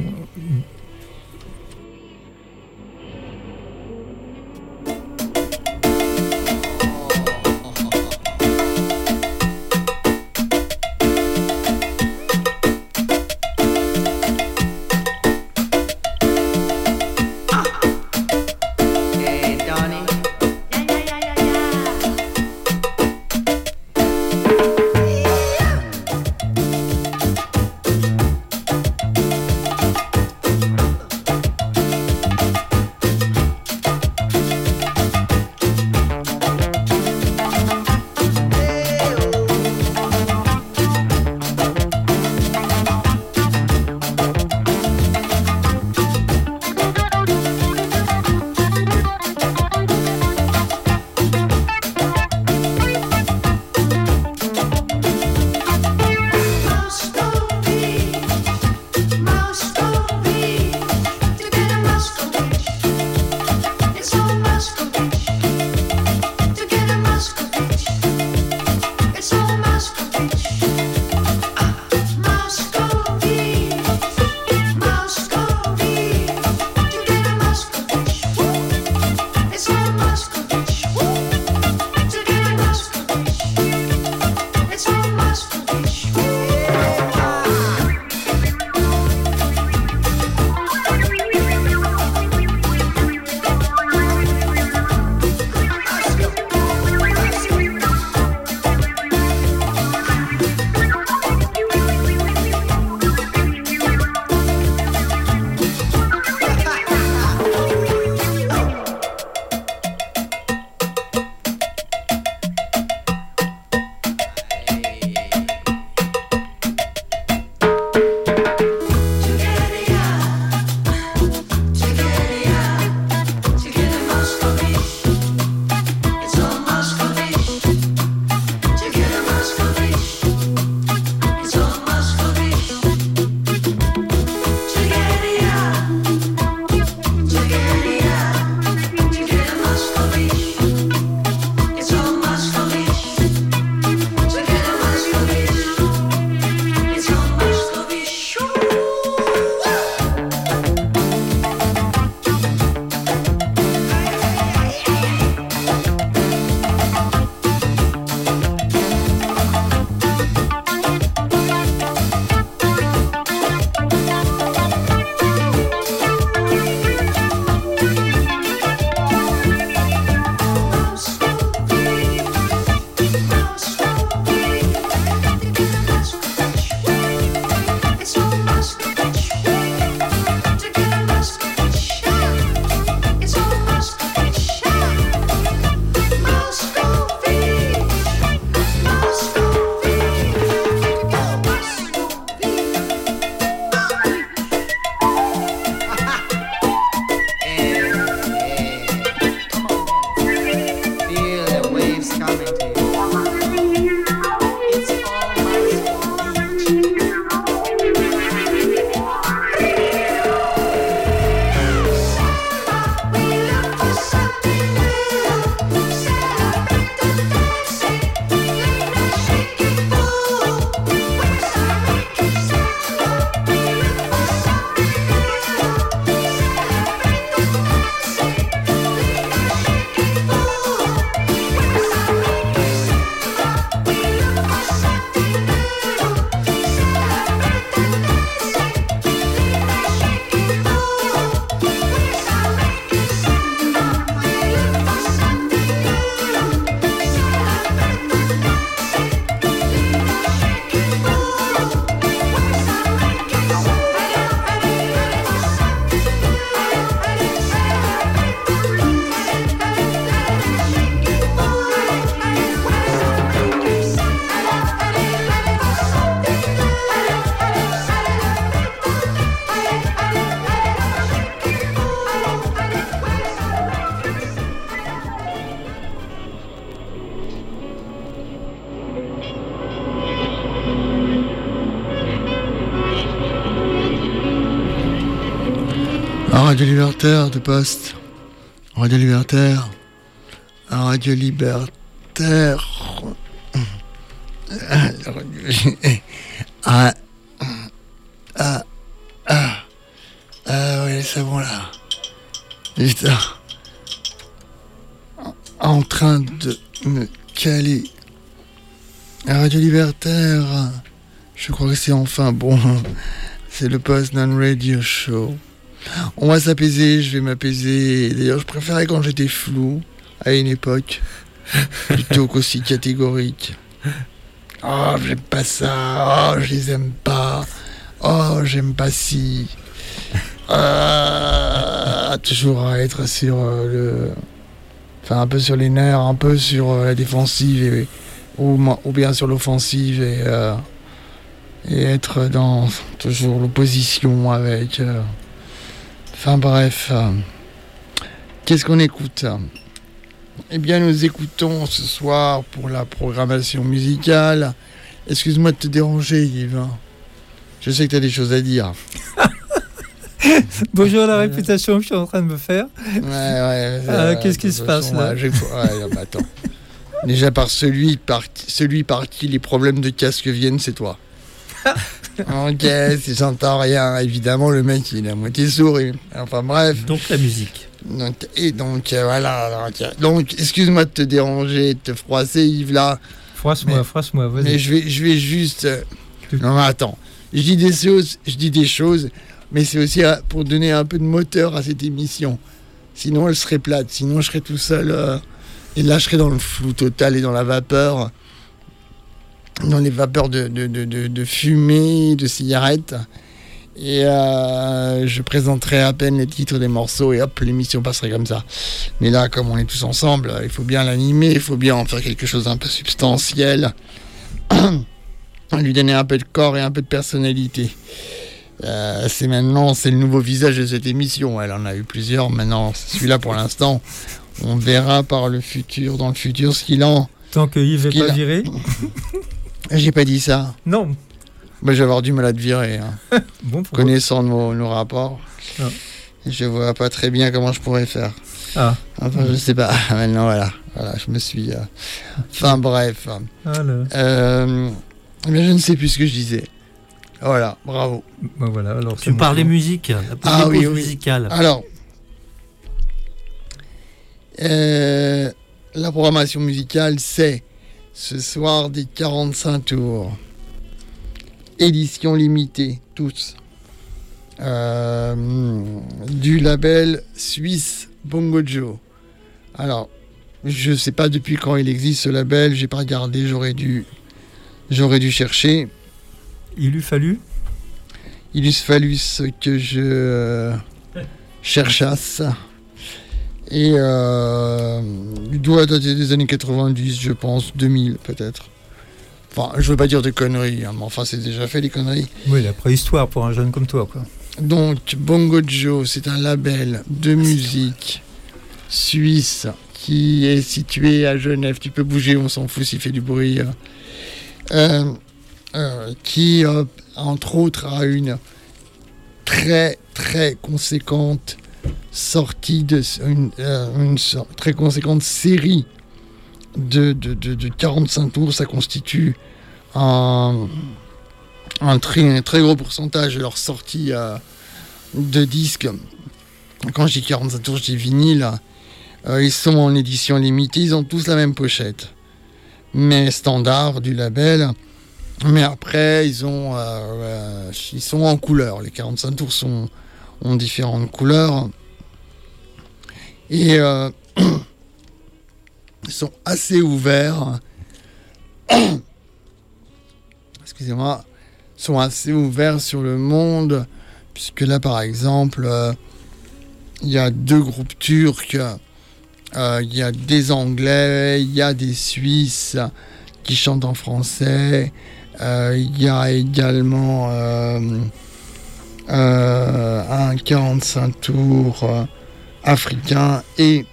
Radio Libertaire de Poste. Radio Libertaire. Radio Libertaire. Ah, ah, ah, ah, ouais, c'est bon là. Putain. En train de me caler. Radio Libertaire. Je crois que c'est enfin bon. C'est le Post Non Radio Show. On va s'apaiser, je vais m'apaiser. D'ailleurs, je préférais quand j'étais flou, à une époque, plutôt qu'aussi catégorique. Oh, j'aime pas ça. Oh, je les aime pas. Oh, j'aime pas si. Euh, toujours à être sur euh, le. Enfin, un peu sur les nerfs, un peu sur euh, la défensive, et, ou, ou bien sur l'offensive, et, euh, et être dans toujours l'opposition avec. Euh, enfin, bref. Euh, qu'est-ce qu'on écoute ? Eh bien, nous écoutons ce soir pour la programmation musicale. Excuse-moi de te déranger, Yves. Je sais que tu as des choses à dire. Bonjour la réputation que je suis en train de me faire. Ouais, ouais. Euh, qu'est-ce qui se passe là ? Ouais, ouais, bah, attends. Déjà, par celui par, celui par qui les problèmes de casque viennent, c'est toi. Ok, si j'entends rien, évidemment, le mec, il est à moitié sourd. Et... Enfin, bref. Donc, la musique. Donc, et donc, euh, voilà. Donc, donc, excuse-moi de te déranger, de te froisser, Yves, là. Froisse-moi, mais, froisse-moi, vas-y. Mais je vais, je vais juste... Euh... Non, mais attends. Je dis des choses, je dis des choses, mais c'est aussi pour donner un peu de moteur à cette émission. Sinon, elle serait plate. Sinon, je serais tout seul. Euh... Et là, je serais dans le flou total et dans la vapeur. Dans les vapeurs de, de, de, de, de fumée, de cigarettes. Et euh, je présenterai à peine les titres des morceaux et hop, l'émission passerait comme ça. Mais là, comme on est tous ensemble, il faut bien l'animer, il faut bien en faire quelque chose d'un peu substantiel. Lui donner un peu de corps et un peu de personnalité. Euh, c'est maintenant, c'est le nouveau visage de cette émission. Elle en a eu plusieurs, maintenant c'est celui-là pour l'instant. On verra par le futur, dans le futur, ce qu'il en... Tant que Yves n'est pas a... viré. J'ai pas dit ça. Non. Bah, je vais avoir du mal à te virer. Hein. Bon, pour Connaissant nos, nos rapports, ah. Je vois pas très bien comment je pourrais faire. Ah. Enfin, je sais pas. Maintenant, voilà. Voilà, je me suis... Euh... Enfin, bref. Ah, le... euh... Mais je ne sais plus ce que je disais. Voilà, bravo. Ben voilà, alors tu parlais musique, la ah, oui, oui. musicale. Alors, euh, la programmation musicale, c'est ce soir des quarante-cinq tours. Édition limitée, tous. Euh, du label suisse Bongo Joe. Alors, je ne sais pas depuis quand il existe ce label, j'ai pas regardé, j'aurais dû, j'aurais dû chercher. Il eût fallu Il eût fallu ce que je euh, cherchasse. Et euh, il doit dater des années quatre-vingt-dix, je pense, deux mille peut-être. Enfin, je veux pas dire des conneries, hein, mais enfin, c'est déjà fait, les conneries. Oui, la préhistoire pour un jeune comme toi, quoi. Donc, Bongo Joe, c'est un label de musique suisse qui est situé à Genève. Tu peux bouger, on s'en fout s'il fait du bruit. Euh, euh, qui, euh, entre autres, a une très, très conséquente sortie, de, une, euh, une so- très conséquente série de, de, de, de quarante-cinq tours. Ça constitue un... Un très, un très gros pourcentage de leur sortie euh, de disques. Quand je dis quarante-cinq tours, je dis vinyle. Euh, ils sont en édition limitée, ils ont tous la même pochette. Mais standard du label. Mais après, ils, ont, euh, euh, ils sont en couleur. Les quarante-cinq tours sont, ont différentes couleurs. Et euh, ils sont assez ouverts. Excusez-moi. Sont assez ouverts sur le monde, puisque là, par exemple, euh, il y a deux groupes turcs, euh, il y a des Anglais, il y a des Suisses qui chantent en français, euh, il y a également euh, euh, un quarante-cinq tours euh, africain et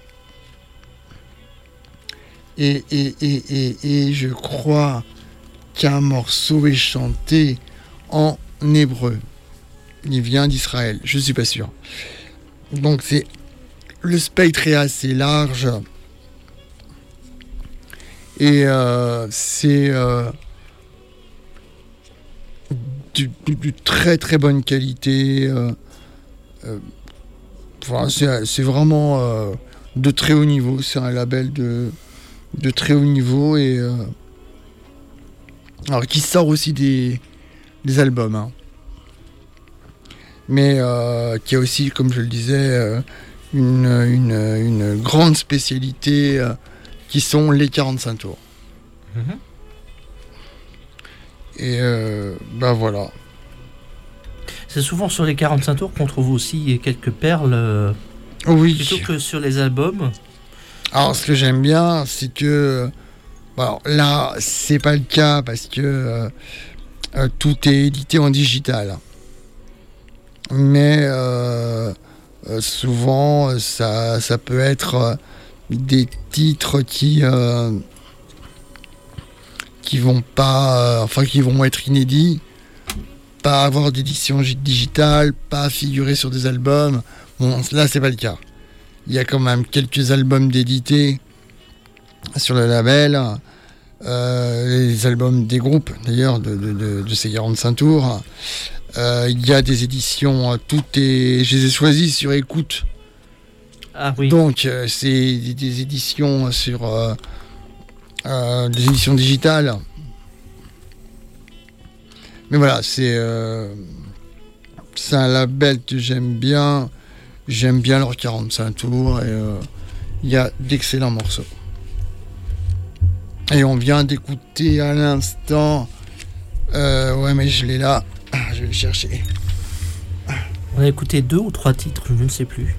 et, et, et, et, et je crois qu'un morceau est chanté en hébreu. Il vient d'Israël, je suis pas sûr. Donc c'est le spectre est assez large et euh, c'est euh, du, du très très bonne qualité. Euh, euh, enfin, c'est, c'est vraiment euh, de très haut niveau. C'est un label de, de très haut niveau et euh, alors qui sort aussi des, des albums, hein. Mais euh, qui a aussi, comme je le disais, euh, une, une, une grande spécialité euh, qui sont les quarante-cinq tours. Mmh. Et euh, ben voilà. C'est souvent sur les quarante-cinq tours qu'on trouve aussi quelques perles, euh, oui. Plutôt que sur les albums. Alors ce que j'aime bien, c'est que bon, alors, là, c'est pas le cas parce que euh, euh, tout est édité en digital. Mais euh, euh, souvent, ça, ça peut être euh, des titres qui euh, qui vont pas, euh, enfin qui vont être inédits, pas avoir d'édition digitale, pas figurer sur des albums. Bon, là, c'est pas le cas. Il y a quand même quelques albums d'édités sur le label, euh, les albums des groupes d'ailleurs de, de, de, de ces quarante-cinq tours. Euh, il y a des éditions, euh, tout est, je les ai choisies sur écoute. Ah oui. Donc euh, c'est des, des éditions sur euh, euh, des éditions digitales. Mais voilà, c'est euh, c'est un label que j'aime bien. J'aime bien leurs quarante-cinq tours et euh, il y a d'excellents morceaux. Et on vient d'écouter à l'instant. Euh, ouais, mais je l'ai là. Je vais le chercher. On a écouté deux ou trois titres, je ne sais plus.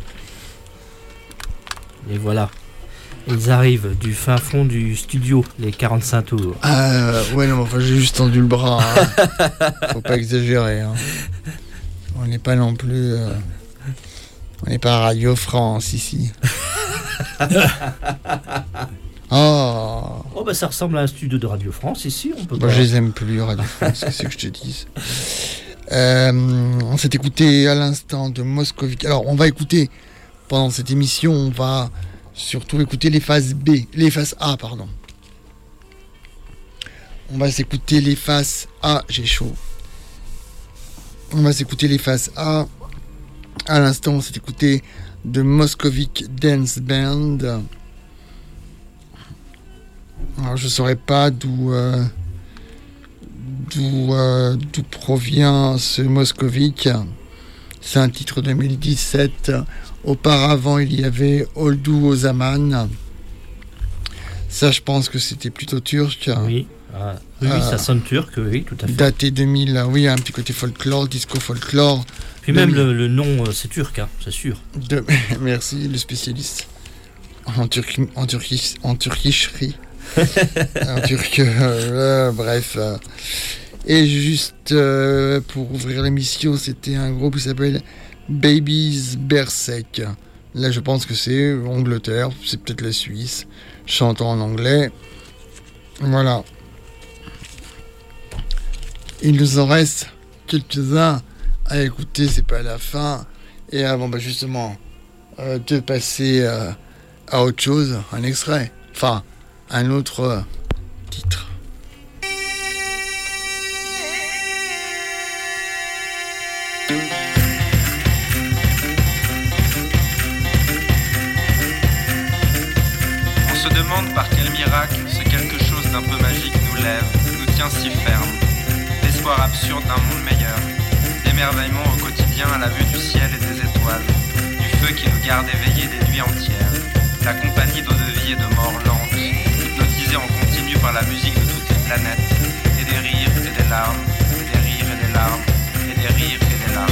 Et voilà. Ils arrivent du fin fond du studio, les quarante-cinq tours. Euh, ouais, non, enfin, j'ai juste tendu le bras. Hein. Faut pas exagérer. Hein. On n'est pas non plus. Euh... On n'est pas à Radio France ici. Oh. Oh bah ça ressemble à un studio de Radio France ici, on peut bah, pas... Je les aime plus, Radio France, c'est ce que je te dis. Euh, on s'est écouté à l'instant de Moscovic. Alors on va écouter, pendant cette émission, on va surtout écouter les phases B, les phases A, pardon. On va s'écouter les phases A, j'ai chaud. On va s'écouter les phases A. À l'instant, on s'est écouté de Moscovic Dance Band. Alors, je ne saurais pas d'où, euh, d'où, euh, d'où provient ce Moscovic. C'est un titre deux mille dix-sept. Auparavant, il y avait Oldu Ozaman. Ça, je pense que c'était plutôt turc. Oui, ah, oui, euh, ça sonne turc, oui, tout à fait. Daté deux mille, oui, un petit côté folklore, disco folklore. Puis même le, le nom, c'est turc, hein, c'est sûr. De, merci, le spécialiste en, turc, en, turquis, en turquicherie. En turc, euh, bref. Euh. Et juste euh, pour ouvrir l'émission, c'était un groupe qui s'appelle Babies Berserk. Là, je pense que c'est Angleterre, c'est peut-être la Suisse, chantant en anglais. Voilà. Il nous en reste quelques-uns à écouter, c'est pas la fin. Et avant, bah, justement, euh, de passer euh, à autre chose, un extrait. Enfin, un autre euh, titre. On se demande par quel miracle ce quelque chose d'un peu magique nous lève, nous tient si ferme. L'espoir absurde d'un monde meilleur, l'émerveillement au quotidien à la vue du ciel et des étoiles, du feu qui nous garde éveillés des nuits entières, la compagnie d'eau de vie et de mort lente, hypnotisée en continu par la musique de toutes les planètes, et des rires et des larmes, et des rires et des larmes, et des rires et des larmes.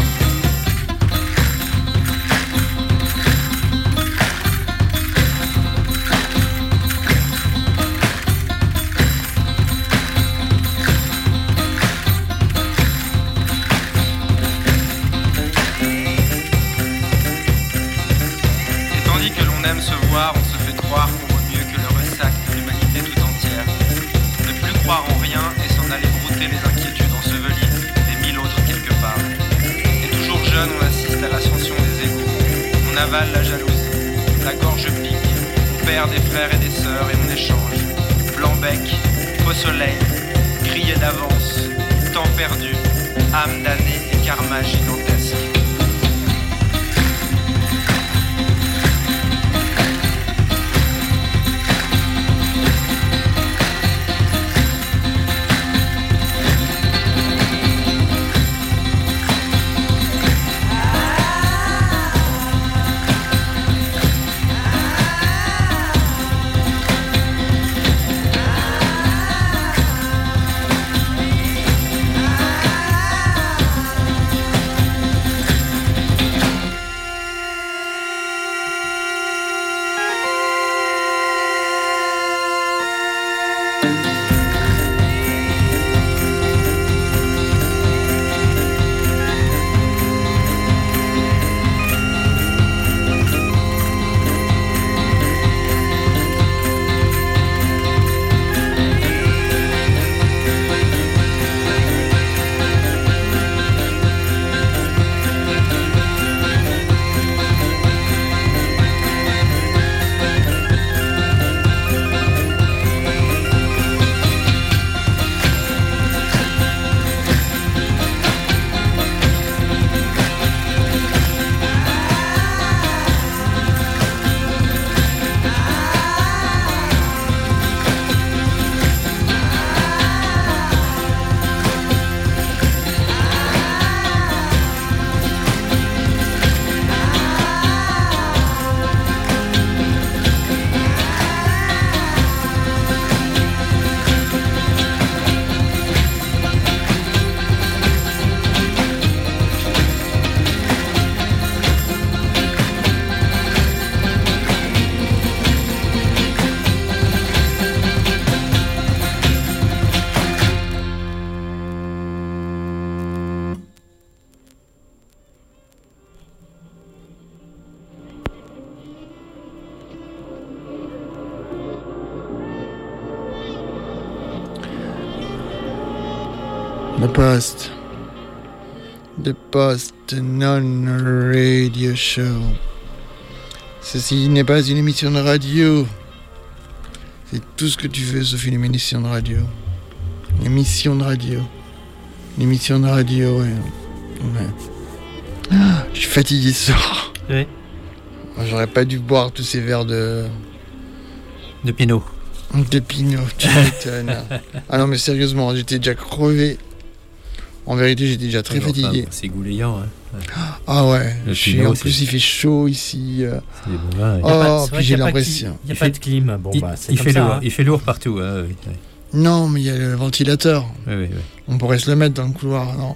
Se voir, on se fait croire qu'on vaut mieux que le ressac de l'humanité tout entière. Ne plus croire en rien et s'en aller brouter les inquiétudes ensevelies des mille autres quelque part. Et toujours jeune, on assiste à l'ascension des égos. On On avale la jalousie, la gorge pique, on perd des frères et des sœurs et on échange. Blanc bec, faux soleil, grillé d'avance, temps perdu, âme damnée et karma gigantesque. The Post. The Post Non-Radio Show. Ceci n'est pas une émission de radio. C'est tout ce que tu veux sauf une émission de radio. Une émission de radio. Une émission de radio, ouais. ouais. Ah, je suis fatigué ce soir. Oui. J'aurais pas dû boire tous ces verres de... De Pinot. De Pinot, tu m'étonnes. Ah non mais sérieusement, j'étais déjà crevé. En vérité, j'étais déjà très Alors, fatigué. enfin, c'est goulayant. Hein. Ouais. Ah ouais. Le Je suis, Pinot, en plus, c'est... il fait chaud ici. Euh... C'est des bons vins. Oh, pas, puis j'ai l'impression. Il n'y a Il pas fait- de clim. Bon, il, bah, c'est il comme fait ça, lourd, hein. il fait lourd partout. Hein, oui, oui. Non, mais il y a le ventilateur. Oui, oui, oui. On pourrait se le mettre dans le couloir, non?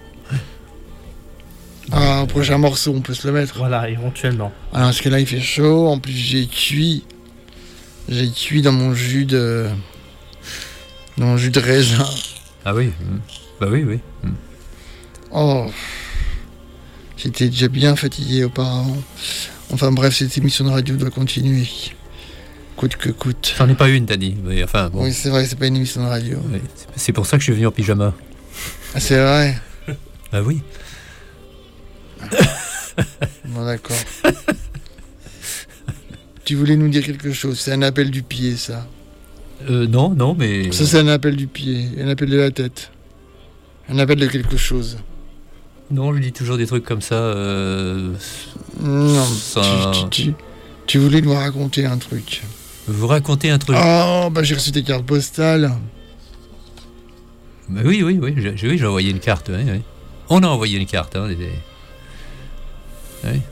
Ah, au prochain morceau, on peut se le mettre. Voilà, éventuellement. Alors, parce que là, il fait chaud. En plus, j'ai cuit. J'ai cuit dans mon jus de... Dans mon jus de raisin. Ah oui. mm. Bah oui, oui. mm. Oh. J'étais déjà bien fatigué auparavant. Enfin bref, cette émission de radio doit continuer. Coûte que coûte. J'en ai pas une, t'as dit. Mais enfin, bon. Oui, c'est vrai, c'est pas une émission de radio. Oui, c'est- C'est pour ça que je suis venu en pyjama. Ah, c'est vrai. Ah oui. Bon, d'accord. Tu voulais nous dire quelque chose. C'est un appel du pied, ça. Euh, non, non, mais... Ça, c'est un appel du pied. Un appel de la tête. Un appel de quelque chose. Non, je dis toujours des trucs comme ça. Euh... Non, Ça- tu, tu, tu, tu voulais nous raconter un truc. Vous racontez un truc. Oh, bah j'ai reçu tes cartes postales. Bah oui, oui, oui. J'ai, j'ai- oui, j'ai envoyé une carte. Oui, oui. On a envoyé une carte. Hein, des- oui.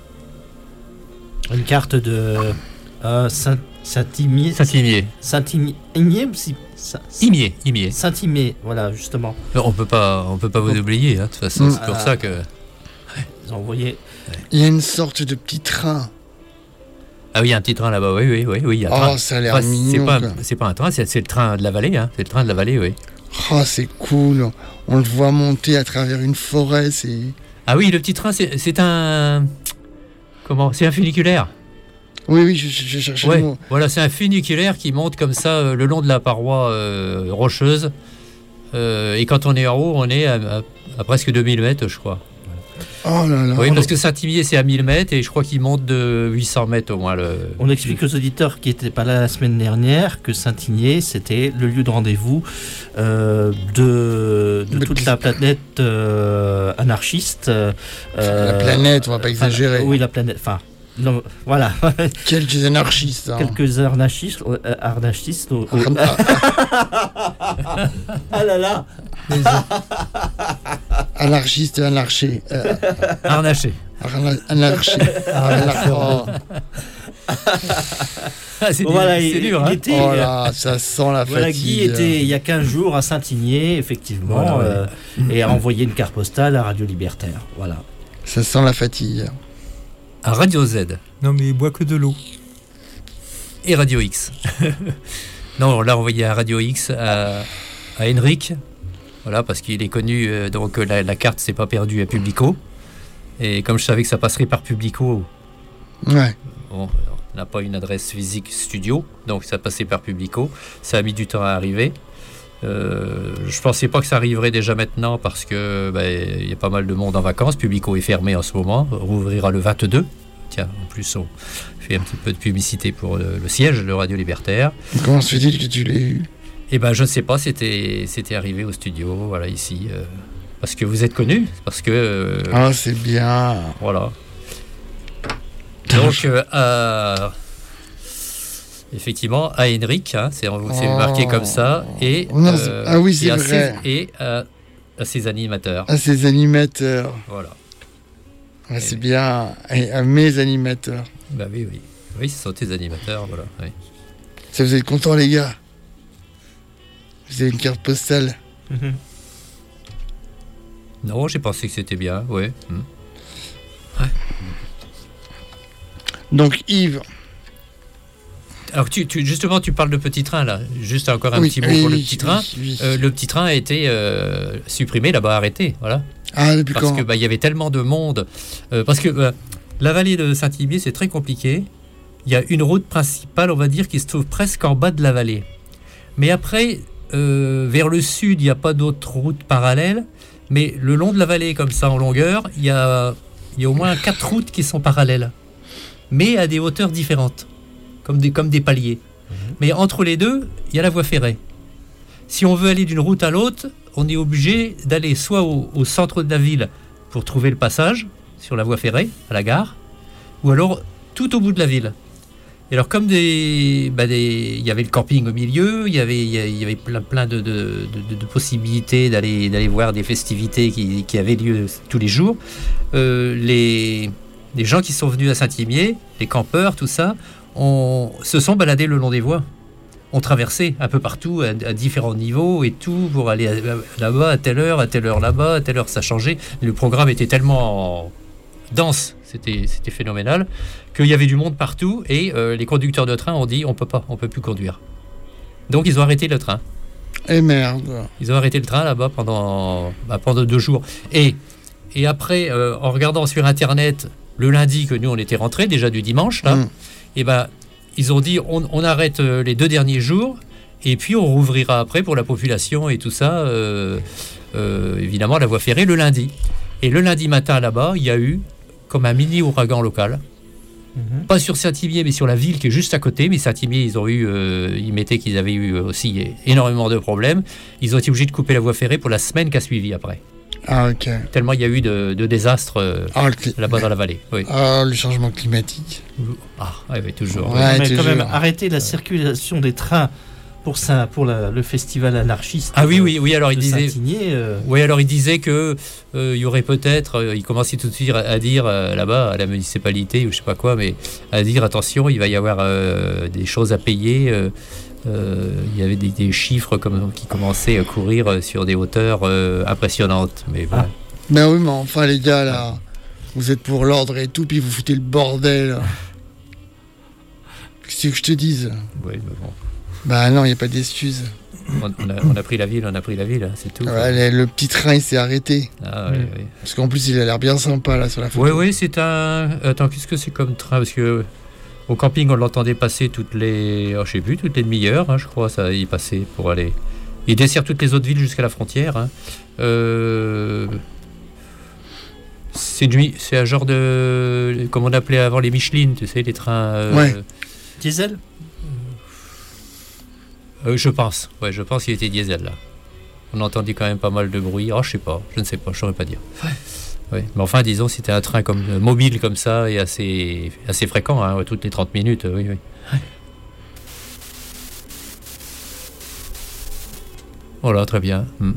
Une carte de euh, Saint- Saint-Imier. Saint-Imier. Saint-Imier. si- Saint- Imier, Imier. Saint-Imier, voilà, justement. Non, On peut pas, on peut pas vous Oh. oublier. Hein, de toute façon, Mm. c'est pour Ah. ça que. Ils ont envoyé. Il y a une sorte de petit train. Ah oui, il y a un petit train là-bas. Oui, oui, oui, oui. Il y a un Oh, train. ça a l'air Enfin, mignon. c'est pas, quoi. c'est pas un train, c'est, c'est le train de la vallée. Hein. C'est le train de la vallée, oui. Oh, c'est cool. On le voit monter à travers une forêt. C'est. Ah oui, le petit train, c'est, c'est un. Comment? C'est un funiculaire. Oui, oui, je, je, je cherchais Ouais, le mot. voilà, c'est un funiculaire qui monte comme ça euh, le long de la paroi euh, rocheuse. Euh, et quand on est en haut, on est à, à- à presque deux mille mètres, je crois. Oh là là. Oui, parce que Saint-Imier, c'est à mille mètres et je crois qu'il monte de huit cents mètres au moins. Le... On explique aux auditeurs qui n'étaient pas là la semaine dernière que Saint-Imier, c'était le lieu de rendez-vous euh, de, de toute la planète euh, anarchiste. Euh, la planète, on va pas exagérer. Enfin, oui, la planète. Enfin, non, voilà. Quelques anarchistes. Hein. Quelques anarchistes. Euh, anarchistes au, au... Ah là là. Anarchiste, anarché. Euh... Arnaché. Arna... Anarché. Anar... Ah, c'est bon, dur, voilà, c'est il, dur. il hein. était, oh là, ça sent la voilà, fatigue. Guy était il y a quinze jours à Saint-Imier, effectivement, Voilà, euh, ouais. et a envoyé une carte postale à Radio Libertaire. Voilà. Ça sent la fatigue. À Radio Z. Non, mais il boit que de l'eau. Et Radio X. Non, on l'a envoyé à Radio X, à, à Henrik. Voilà, parce qu'il est connu, euh, donc la, la carte s'est pas perdue à Publico. Et comme je savais que ça passerait par Publico, Ouais. bon, on n'a pas une adresse physique studio, donc ça passait par Publico. Ça a mis du temps à arriver. Euh, je pensais pas que ça arriverait déjà maintenant parce que bah, y a pas mal de monde en vacances. Publico est fermé en ce moment, rouvrira le vingt-deux. Tiens, en plus on fait un petit peu de publicité pour le, le siège de Radio Libertaire. Comment se fait-il que tu l'aies eu? Eh ben, je ne sais pas, c'était, c'était arrivé au studio, voilà, ici. Euh, parce que vous êtes connu, parce que... Euh, Ah, c'est bien. Voilà. Donc, euh, à- effectivement, à Henrik, hein, c'est, c'est Oh. marqué comme ça, et, Non, c'est- euh, ah oui, c'est et à vrai. ses- et à, à ses animateurs. À ces animateurs. Voilà. Ah, c'est bien. Et à mes animateurs. Bah oui, oui. Oui, ce sont tes animateurs, voilà. Oui. Ça, vous êtes contents, les gars? Vous avez une carte postale? Mhm. Non, j'ai pensé que c'était bien, ouais. Hmm. Donc, Yves. Alors, tu, tu, justement, tu parles de petit train, là. Juste encore un Oui, petit mot oui, pour le oui, petit train. oui, oui. Euh, le petit train a été euh, supprimé, là-bas, arrêté, voilà. Ah, depuis Parce quand? que bah, il y avait tellement de monde. Euh, parce que bah, la vallée de Saint-Imier, c'est très compliqué. Il y a une route principale, on va dire, qui se trouve presque en bas de la vallée. Mais après, euh, vers le sud, il n'y a pas d'autres routes parallèles. Mais le long de la vallée, comme ça, en longueur, il y a, il y a au moins quatre routes qui sont parallèles. Mais à des hauteurs différentes, comme des, comme des paliers. Mais entre les deux, il y a la voie ferrée. Si on veut aller d'une route à l'autre, on est obligé d'aller soit au, au centre de la ville pour trouver le passage sur la voie ferrée, à la gare, ou alors tout au bout de la ville. Et alors comme des, bah des, il y avait le camping au milieu, il y avait, il y avait plein, plein de, de, de, de possibilités d'aller, d'aller voir des festivités qui, qui avaient lieu tous les jours, euh, les, les gens qui sont venus à Saint-Imier, les campeurs, tout ça, on, se sont baladés le long des voies. On traversait un peu partout, à, à différents niveaux et tout, pour aller à, à, là-bas, à telle heure, à telle heure là-bas, à telle heure ça changeait. Le programme était tellement dense, c'était, c'était phénoménal, qu'il y avait du monde partout et euh, les conducteurs de train ont dit on peut pas, on peut plus conduire. Donc ils ont arrêté le train. Et merde. Ils ont arrêté le train là-bas pendant, bah, pendant deux jours. Et, et après, euh, en regardant sur Internet, le lundi que nous on était rentrés, déjà du dimanche, là, Mm. et ben, ils ont dit on, on arrête euh, les deux derniers jours et puis on rouvrira après pour la population et tout ça, euh, euh, évidemment la voie ferrée le lundi. Et le lundi matin là-bas, il y a eu comme un mini ouragan local. Mhm. Pas sur Saint-Imier, mais sur la ville qui est juste à côté. Mais Saint-Imier, ils ont eu, euh, ils mettaient qu'ils avaient eu aussi énormément de problèmes. Ils ont été obligés de couper la voie ferrée pour la semaine qui a suivi après. Ah, ok. Tellement il y a eu de, de désastres euh, Ah, le, cli- là-bas dans la vallée. Oui. ah, le changement climatique. Ah, ouais, ouais, toujours. Ouais. Mais quand toujours. même, arrêter la circulation des trains pour ça, pour la- le festival anarchiste. Ah oui, euh, oui, oui. Alors il de disait. Saint-Imier, euh, Oui, alors il disait que euh, il y aurait peut-être, euh, il commençait tout de suite à, à dire euh, là-bas à la municipalité ou je sais pas quoi, mais à dire attention, il va y avoir euh, des choses à payer. euh, euh, il y avait des, des chiffres comme, qui commençaient à courir euh, sur des hauteurs euh, impressionnantes. Mais bon. Ah. Ben oui, mais enfin, les gars, là, vous êtes pour l'ordre et tout, puis vous foutez le bordel. Qu'est-ce que je te dise? Oui, mais bon. Bah non, il n'y a pas d'excuses. On, on a, on a pris la ville, on a pris la ville, hein, c'est tout. quoi. Ouais, le, le petit train, il s'est arrêté. Ah, ouais, Mm. ouais. Parce qu'en plus, il a l'air bien sympa, là, sur la photo. Oui, oui, c'est un. Attends, qu'est-ce que c'est comme train? Parce que au camping, on l'entendait passer toutes les. Oh, je sais plus, toutes les demi-heures, hein, je crois, ça y passait pour aller. Il dessert toutes les autres villes jusqu'à la frontière. Hein. Euh... C'est, du, c'est un genre de... Comme on appelait avant les Michelin, tu sais, les trains... Euh, Ouais. Diesel. euh, Je pense. Ouais, je pense qu'il était diesel, là. On entendait quand même pas mal de bruit. Oh, je sais pas. Je ne sais pas. Je saurais pas dire. Ouais. Ouais. Mais enfin, disons, c'était un train comme, euh, mobile comme ça et assez, assez fréquent, hein, toutes les trente minutes. Oui, oui. Ouais. Voilà, très bien. Hmm.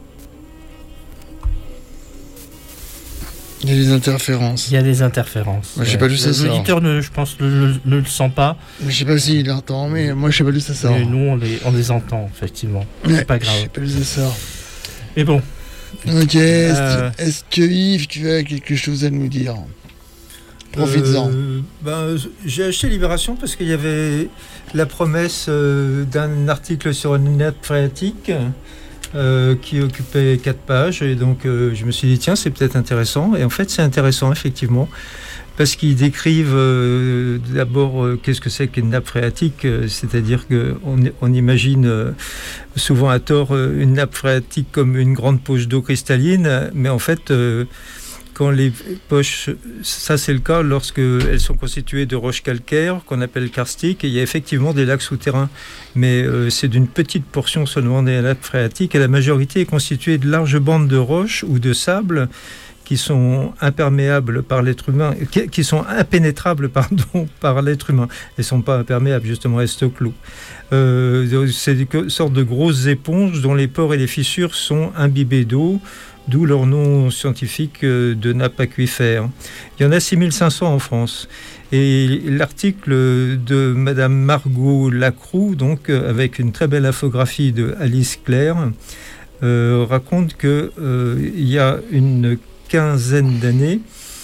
Il y a des interférences. Il y a des interférences. Moi, je sais pas d'où ça sort. L'auditeur, ne, je pense, ne, ne, ne le sent pas. Mais je sais pas s'il l'entend, mais moi je sais pas d'où ça sort. Mais nous, on les, on les entend, effectivement. Ouais, C'est pas grave. Je sais pas d'où ça sort. Mais bon. Ok, est-ce, Euh... que, est-ce que Yves, tu as quelque chose à nous dire? Profites-en. Euh, ben, j'ai acheté Libération parce qu'il y avait la promesse euh, d'un article sur une nappe phréatique euh, qui occupait quatre pages. Et donc, euh, je me suis dit, tiens, c'est peut-être intéressant. Et en fait, c'est intéressant, effectivement, parce qu'ils décrivent euh, d'abord euh, qu'est-ce que c'est qu'une nappe phréatique. Euh, c'est-à-dire qu'on on imagine euh, souvent à tort euh, une nappe phréatique comme une grande poche d'eau cristalline. Mais en fait... Euh, Quand les poches, ça c'est le cas lorsqu'elles sont constituées de roches calcaires qu'on appelle karstiques, et il y a effectivement des lacs souterrains, mais euh, c'est d'une petite portion seulement des nappes phréatiques, et la majorité est constituée de larges bandes de roches ou de sable qui sont imperméables par l'être humain, qui, qui sont impénétrables pardon, par l'être humain. Elles ne sont pas imperméables, justement, elles stockent l'eau. Euh, c'est une sorte de grosses éponges dont les pores et les fissures sont imbibés d'eau, d'où leur nom scientifique de nappe aquifère. Il y en a six mille cinq cents en France. Et l'article de Madame Margot Lacroux, donc avec une très belle infographie de Alice Claire, euh, raconte qu'il euh, y a une quinzaine d'années,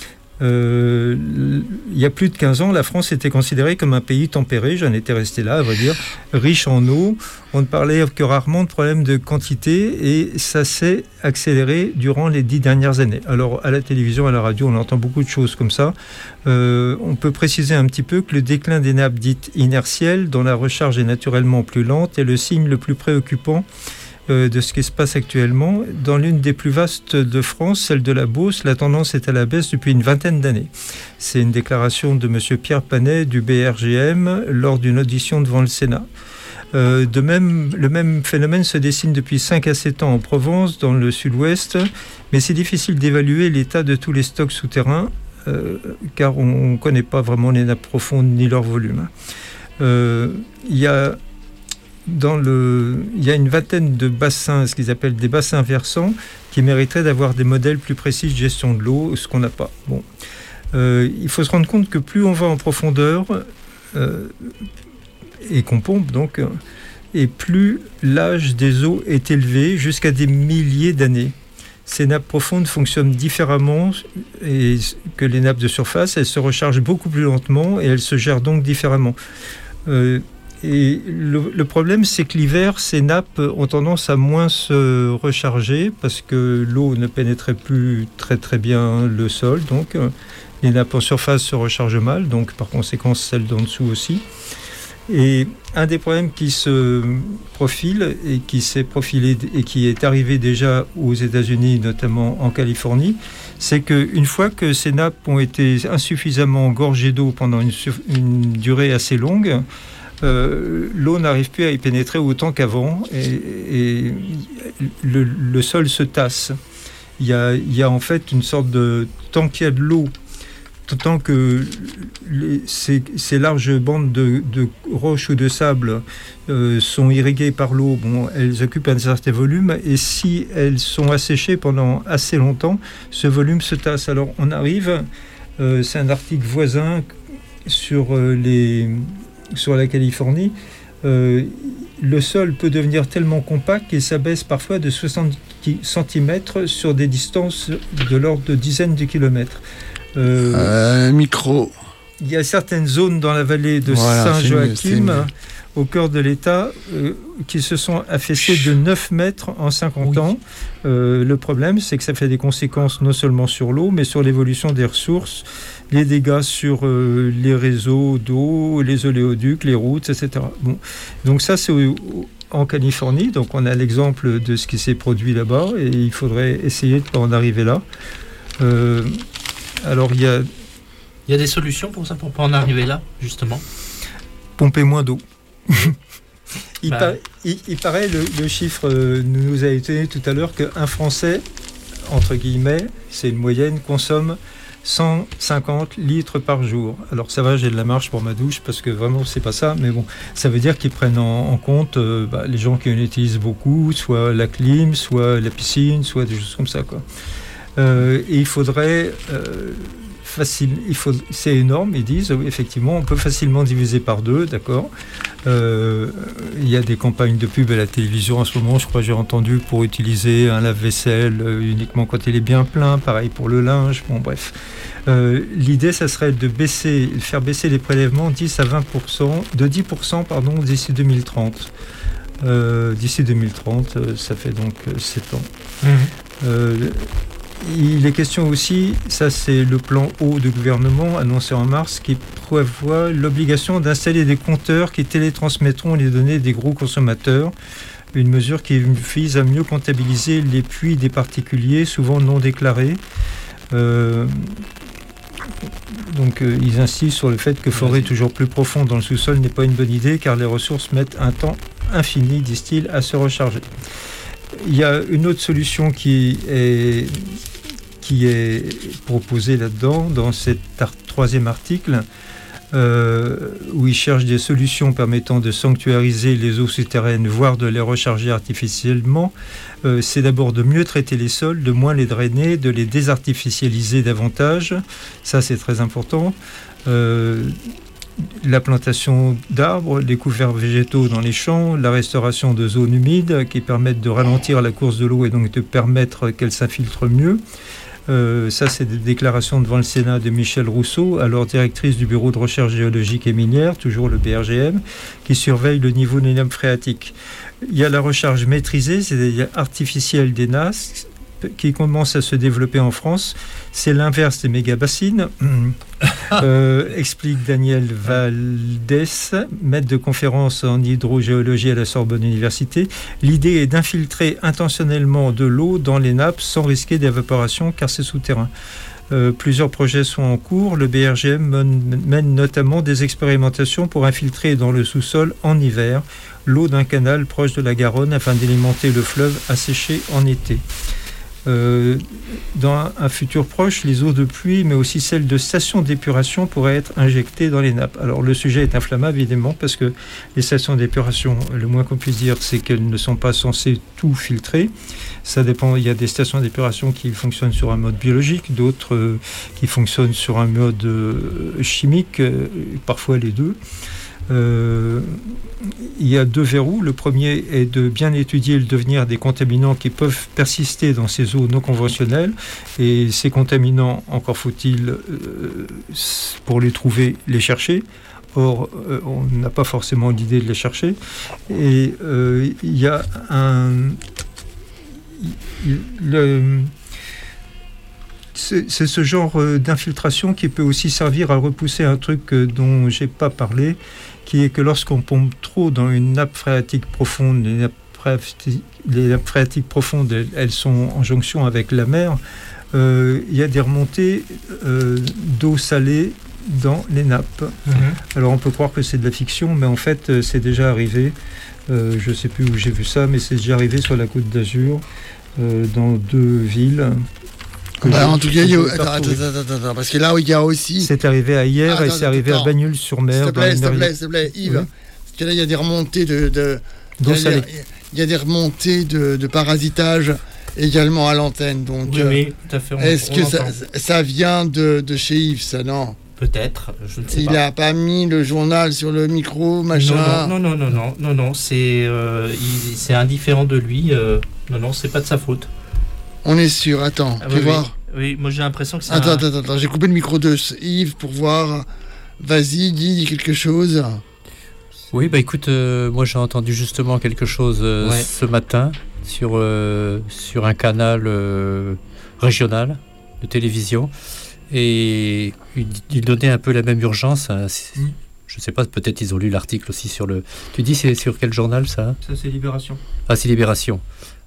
Euh, il y a plus de quinze ans, la France était considérée comme un pays tempéré. J'en étais resté là, à vrai dire, riche en eau. On ne parlait que rarement de problèmes de quantité, et ça s'est accéléré durant les dix dernières années. Alors, à la télévision, à la radio, on entend beaucoup de choses comme ça. Euh, on peut préciser un petit peu que le déclin des nappes dites inertielles, dont la recharge est naturellement plus lente, est le signe le plus préoccupant de ce qui se passe actuellement. Dans l'une des plus vastes de France, celle de la Beauce, la tendance est à la baisse depuis une vingtaine d'années. C'est une déclaration de M. Pierre Panet du B R G M lors d'une audition devant le Sénat. Euh, de même, le même phénomène se dessine depuis cinq à sept ans en Provence, dans le sud-ouest, mais c'est difficile d'évaluer l'état de tous les stocks souterrains, euh, car on ne connaît pas vraiment les nappes profondes ni leur volume. Euh, il y a Dans le, il y a une vingtaine de bassins, ce qu'ils appellent des bassins versants, qui mériteraient d'avoir des modèles plus précis de gestion de l'eau, ce qu'on n'a pas. Bon. Euh, il faut se rendre compte que plus on va en profondeur, euh, et qu'on pompe donc, et plus l'âge des eaux est élevé, jusqu'à des milliers d'années. Ces nappes profondes fonctionnent différemment et que les nappes de surface. Elles se rechargent beaucoup plus lentement et elles se gèrent donc différemment. Euh, Et le, le problème, c'est que l'hiver, ces nappes ont tendance à moins se recharger parce que l'eau ne pénétrait plus très très bien le sol. Donc, euh, les nappes en surface se rechargent mal, donc par conséquent, celles d'en dessous aussi. Et un des problèmes qui se profile et qui s'est profilé et qui est arrivé déjà aux États-Unis, notamment en Californie, c'est qu'une fois que ces nappes ont été insuffisamment gorgées d'eau pendant une, une durée assez longue, Euh, l'eau n'arrive plus à y pénétrer autant qu'avant, et, et le, le sol se tasse. Il y a, il y a en fait une sorte de... Tant qu'il y a de l'eau, tant que les, ces, ces larges bandes de, de roches ou de sable euh, sont irriguées par l'eau, bon, elles occupent un certain volume, et si elles sont asséchées pendant assez longtemps, ce volume se tasse. Alors on arrive, euh, c'est un article voisin sur euh, les... sur la Californie, euh, le sol peut devenir tellement compact qu'il s'abaisse parfois de soixante centimètres sur des distances de l'ordre de dizaines de kilomètres. Euh, euh, micro. Il y a certaines zones dans la vallée de voilà, Saint-Joachim, au cœur de l'État, euh, qui se sont affaissées de neuf mètres en cinquante oui. ans. Euh, le problème, c'est que ça fait des conséquences non seulement sur l'eau, mais sur l'évolution des ressources, les dégâts sur euh, les réseaux d'eau, les oléoducs, les routes, et cetera. Bon. Donc ça, c'est au, au, en Californie. Donc on a l'exemple de ce qui s'est produit là-bas, et il faudrait essayer de ne pas en arriver là. Euh, alors il y a... Il y a des solutions pour ça, pour pas en arriver là, justement. Pomper moins d'eau. il, Bah. par- il, il paraît, le, le chiffre euh, nous a étonné tout à l'heure, qu'un Français, entre guillemets, c'est une moyenne, consomme cent cinquante litres par jour. Alors ça va, j'ai de la marge pour ma douche, parce que vraiment, c'est pas ça, mais bon, ça veut dire qu'ils prennent en, en compte euh, bah, les gens qui en utilisent beaucoup, soit la clim, soit la piscine, soit des choses comme ça, quoi. Euh, et il faudrait... Euh, Facile, il faut, c'est énorme, ils disent, oui, effectivement, on peut facilement diviser par deux, d'accord. Euh, il y a des campagnes de pub à la télévision en ce moment, je crois que j'ai entendu, pour utiliser un lave-vaisselle euh, uniquement quand il est bien plein, pareil pour le linge, bon bref. Euh, l'idée, ça serait de baisser, de faire baisser les prélèvements dix à vingt pour cent, de dix pour cent pardon, d'ici deux mille trente. Euh, d'ici deux mille trente, euh, ça fait donc euh, sept ans. Mmh. Euh, Il est question aussi, ça c'est le plan eau du gouvernement annoncé en mars, qui prévoit l'obligation d'installer des compteurs qui télétransmettront les données des gros consommateurs. Une mesure qui vise à mieux comptabiliser les puits des particuliers, souvent non déclarés. Euh, donc euh, ils insistent sur le fait que forer toujours plus profond dans le sous-sol n'est pas une bonne idée, car les ressources mettent un temps infini, disent-ils, à se recharger. Il y a une autre solution qui est, qui est proposée là-dedans, dans cet art- troisième article, euh, où ils cherchent des solutions permettant de sanctuariser les eaux souterraines, voire de les recharger artificiellement. Euh, c'est d'abord de mieux traiter les sols, de moins les drainer, de les désartificialiser davantage. Ça, c'est très important. Euh, La plantation d'arbres, les couverts végétaux dans les champs, la restauration de zones humides qui permettent de ralentir la course de l'eau et donc de permettre qu'elle s'infiltre mieux. Euh, ça, c'est des déclarations devant le Sénat de Michel Rousseau, alors directrice du Bureau de recherche géologique et minière, toujours le B R G M, qui surveille le niveau des nappes phréatiques. Il y a la recharge maîtrisée, c'est-à-dire artificielle des nasses, qui commence à se développer en France. C'est l'inverse des méga-bassines, euh, explique Daniel Valdès, maître de conférence en hydrogéologie à la Sorbonne Université. L'idée est d'infiltrer intentionnellement de l'eau dans les nappes sans risquer d'évaporation, car c'est souterrain. Euh, plusieurs projets sont en cours. Le B R G M mène, mène notamment des expérimentations pour infiltrer dans le sous-sol en hiver l'eau d'un canal proche de la Garonne afin d'alimenter le fleuve asséché en été. Euh, dans un, un futur proche, les eaux de pluie, mais aussi celles de stations d'épuration, pourraient être injectées dans les nappes. Alors le sujet est inflammable, évidemment, parce que les stations d'épuration, le moins qu'on puisse dire, c'est qu'elles ne sont pas censées tout filtrer. Ça dépend, il y a des stations d'épuration qui fonctionnent sur un mode biologique, d'autres euh, qui fonctionnent sur un mode euh, chimique, euh, parfois les deux. Euh, il y a deux verrous. Le premier est de bien étudier le devenir des contaminants qui peuvent persister dans ces eaux non conventionnelles. Et ces contaminants, encore faut-il, euh, pour les trouver, les chercher. Or, euh, on n'a pas forcément l'idée de les chercher. Et euh, il y a un... Le, C'est, c'est ce genre d'infiltration qui peut aussi servir à repousser un truc dont j'ai pas parlé, qui est que lorsqu'on pompe trop dans une nappe phréatique profonde, les nappes phréatiques, les nappes phréatiques profondes, elles, elles sont en jonction avec la mer, euh, il y a des remontées euh, d'eau salée dans les nappes. Mmh. Alors on peut croire que c'est de la fiction, mais en fait c'est déjà arrivé. Euh, je ne sais plus où j'ai vu ça, mais c'est déjà arrivé sur la Côte d'Azur, euh, dans deux villes. Bah, en tout cas, il y a... attends, attends, attends, attends, parce que là où il y a aussi... C'est arrivé à hier ah, et c'est arrivé attends. à Bagnols-sur-Mer. S'il te plaît, s'il te plaît, s'il te plaît, Yves. Oui. Parce que là, il y a des remontées de... de... Il, y a, il y a des remontées de, de parasitage également à l'antenne. Donc, oui, euh, oui, tout à fait. On, est-ce on que ça, ça vient de, de chez Yves, ça, non? Peut-être, je ne sais il pas. Il n'a pas mis le journal sur le micro, machin. Non, non, non, non, non, non, non, c'est, euh, il, c'est indifférent de lui. Euh, non, non, c'est pas de sa faute. On est sûr, attends, ah, tu oui, voir oui. Oui, moi j'ai l'impression que c'est. Attends, un... attends, attends, j'ai coupé le micro de Yves pour voir. Vas-y, dis, dis quelque chose. Oui, bah écoute, euh, moi j'ai entendu justement quelque chose euh, ouais. ce matin sur, euh, sur un canal euh, régional de télévision. Et il, il donnait un peu la même urgence. Hein, mmh. Je ne sais pas, peut-être ils ont lu l'article aussi sur le. Tu dis c'est sur quel journal ça? Ça c'est Libération. Ah, c'est Libération.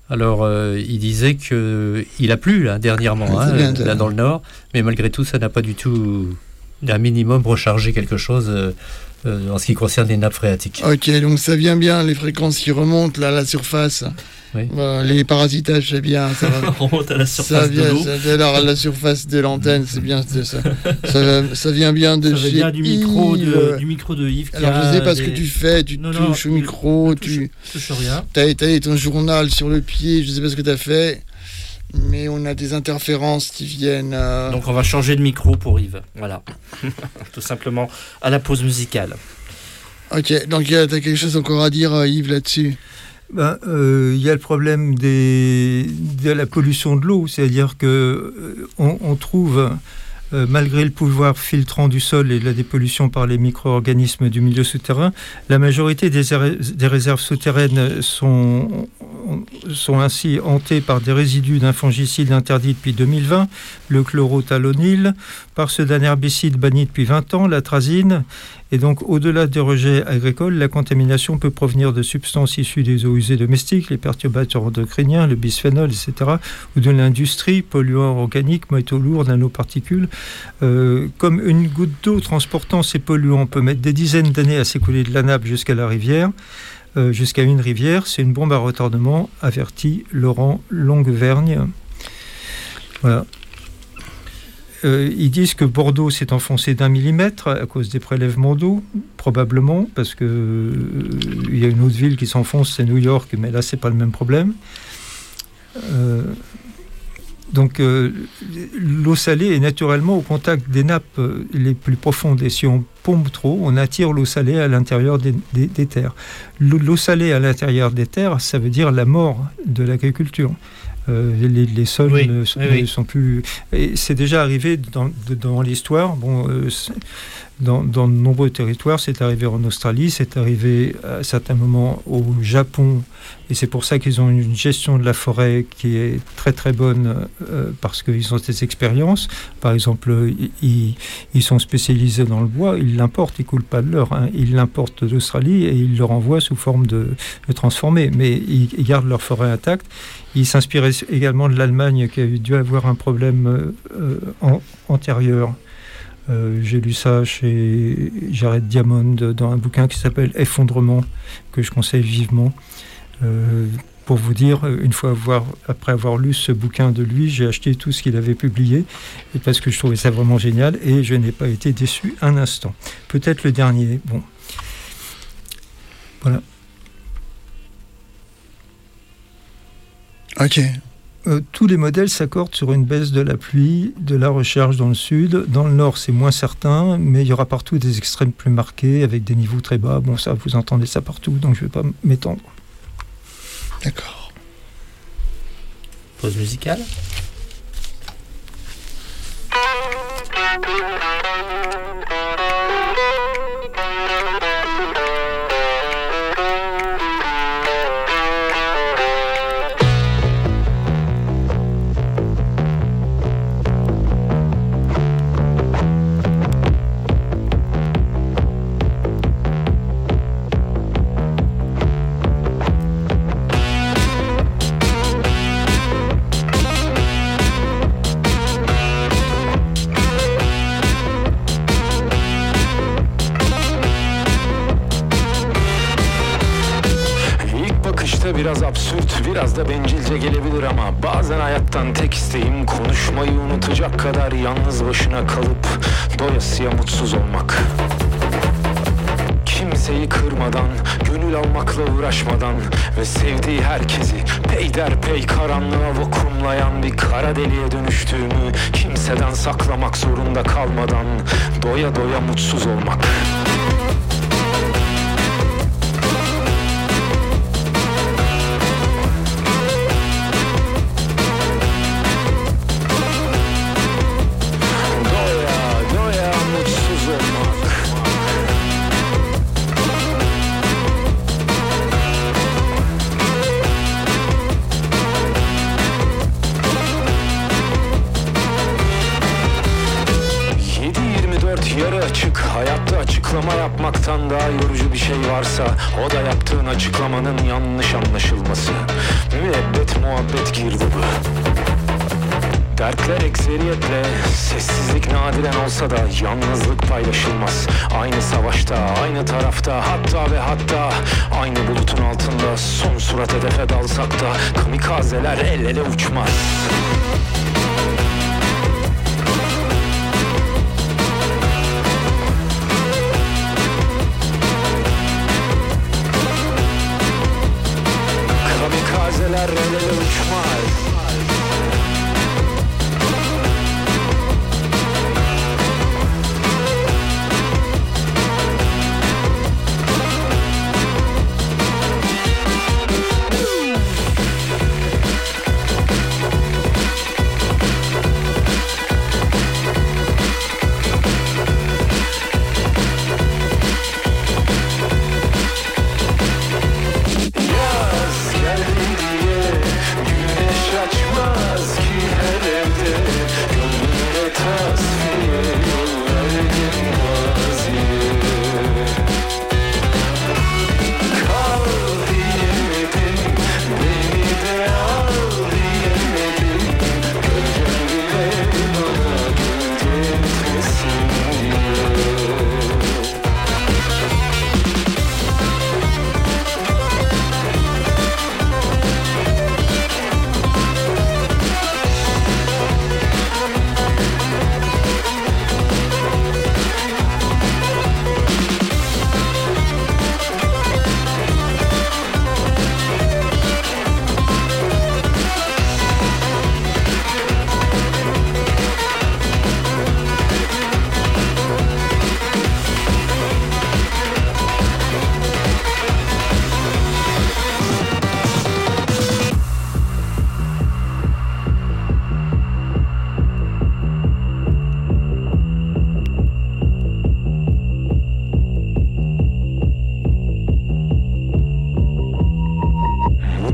Alors, euh, il disait qu'il a plu là, dernièrement, Ah, hein, bien, là dans le nord, mais malgré tout, ça n'a pas du tout, d'un minimum, rechargé quelque chose euh, euh, en ce qui concerne les nappes phréatiques. Ok, donc ça vient bien, les fréquences qui remontent là, à la surface. Oui. Euh, les parasitages, c'est bien. Ça va. On remonte à la Ça surface vient, de l'eau. ça vient alors à la surface de l'antenne, c'est bien. c'est Ça, ça, va- ça vient bien de Ça chez vient du micro de, Yves. du micro de Yves. qui Alors a je sais pas ce des- que tu fais, tu Non, non, touches au il- micro, touche- tu touche rien. t'as t'as ton journal sur le pied, je sais pas ce que tu as fait, mais on a des interférences qui viennent. euh, Donc on va changer de micro pour Yves. Voilà. Tout simplement à la pause musicale. Ok, donc tu as quelque chose encore à dire, euh, Yves, là-dessus? Ben, euh, il y a le problème des, de la pollution de l'eau, c'est-à-dire que euh, on, on trouve, euh, malgré le pouvoir filtrant du sol et la dépollution par les micro-organismes du milieu souterrain, la majorité des, er- des réserves souterraines sont, sont ainsi hantées par des résidus d'un fongicide interdit depuis deux mille vingt, le chlorothalonil, par ceux d'un herbicide banni depuis vingt ans, l'atrazine. Et donc, au-delà des rejets agricoles, la contamination peut provenir de substances issues des eaux usées domestiques, les perturbateurs endocriniens, le bisphénol, et cetera, ou de l'industrie, polluants organiques, métaux lourds, nanoparticules. Euh, comme une goutte d'eau transportant ces polluants peut mettre des dizaines d'années à s'écouler de la nappe jusqu'à la rivière, euh, jusqu'à une rivière, c'est une bombe à retardement, avertit Laurent Longuevergne. Voilà. Euh, ils disent que Bordeaux s'est enfoncé d'un millimètre à cause des prélèvements d'eau, probablement, parce que euh, il y a une autre ville qui s'enfonce, c'est New York, mais là c'est pas le même problème. Euh, donc euh, l'eau salée est naturellement au contact des nappes euh, les plus profondes, et si on pompe trop, on attire l'eau salée à l'intérieur des, des, des terres. L'eau, l'eau salée à l'intérieur des terres, ça veut dire la mort de l'agriculture. Euh, les, les sols Oui, ne, oui, ne oui. sont plus. Et c'est déjà arrivé dans, de- dans l'histoire. Bon, euh, c'est- dans, dans de nombreux territoires, c'est arrivé en Australie, c'est arrivé à certains moments au Japon, et c'est pour ça qu'ils ont une gestion de la forêt qui est très très bonne euh, parce qu'ils ont des expériences. Par exemple, ils, ils sont spécialisés dans le bois, ils l'importent, ils coulent pas de l'or, hein. Ils l'importent d'Australie et ils le renvoient sous forme de, de transformé, mais ils, ils gardent leur forêt intacte. Ils s'inspiraient également de l'Allemagne qui a dû avoir un problème euh, en, antérieur. Euh, j'ai lu ça chez Jared Diamond dans un bouquin qui s'appelle Effondrement, que je conseille vivement. Euh, pour vous dire, une fois avoir, après avoir lu ce bouquin de lui, j'ai acheté tout ce qu'il avait publié, et parce que je trouvais ça vraiment génial, et je n'ai pas été déçu un instant. Peut-être le dernier. Bon. Voilà. Ok. Euh, tous les modèles s'accordent sur une baisse de la pluie, de la recharge dans le sud. Dans le nord, c'est moins certain, mais il y aura partout des extrêmes plus marqués, avec des niveaux très bas. Bon, ça, vous entendez ça partout, donc je ne vais pas m'étendre. D'accord. Pause musicale. İlk bakışta biraz absürt, biraz da bencilce gelebilir ama bazen hayattan tek isteğim konuşmayı unutacak kadar yalnız başına kalıp doyasıya mutsuz olmak. Kimseyi kırmadan, gönül almakla uğraşmadan ve sevdiği herkesi peyderpey karanlığa vakumlayan bir kara deliğe dönüştüğümü kimseden saklamak zorunda kalmadan doya doya mutsuz olmak. Doya doya mutsuz olmak. yedi yirmi dört yarı açık, hayatta açıklama Hayattan daha yorucu bir şey varsa o da yaptığın açıklamanın yanlış anlaşılması. Müebbet muhabbet girdi bu. Dertler ekseriyetle, sessizlik nadiren olsa da yalnızlık paylaşılmaz. Aynı savaşta, aynı tarafta, hatta ve hatta aynı bulutun altında son surat hedefe dalsak da kamikazeler el ele uçmaz. Kamikazeler el ele uçmaz.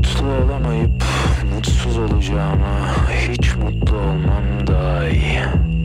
Olamayıp mutsuz olacağıma hiç mutlu olmam daha iyi.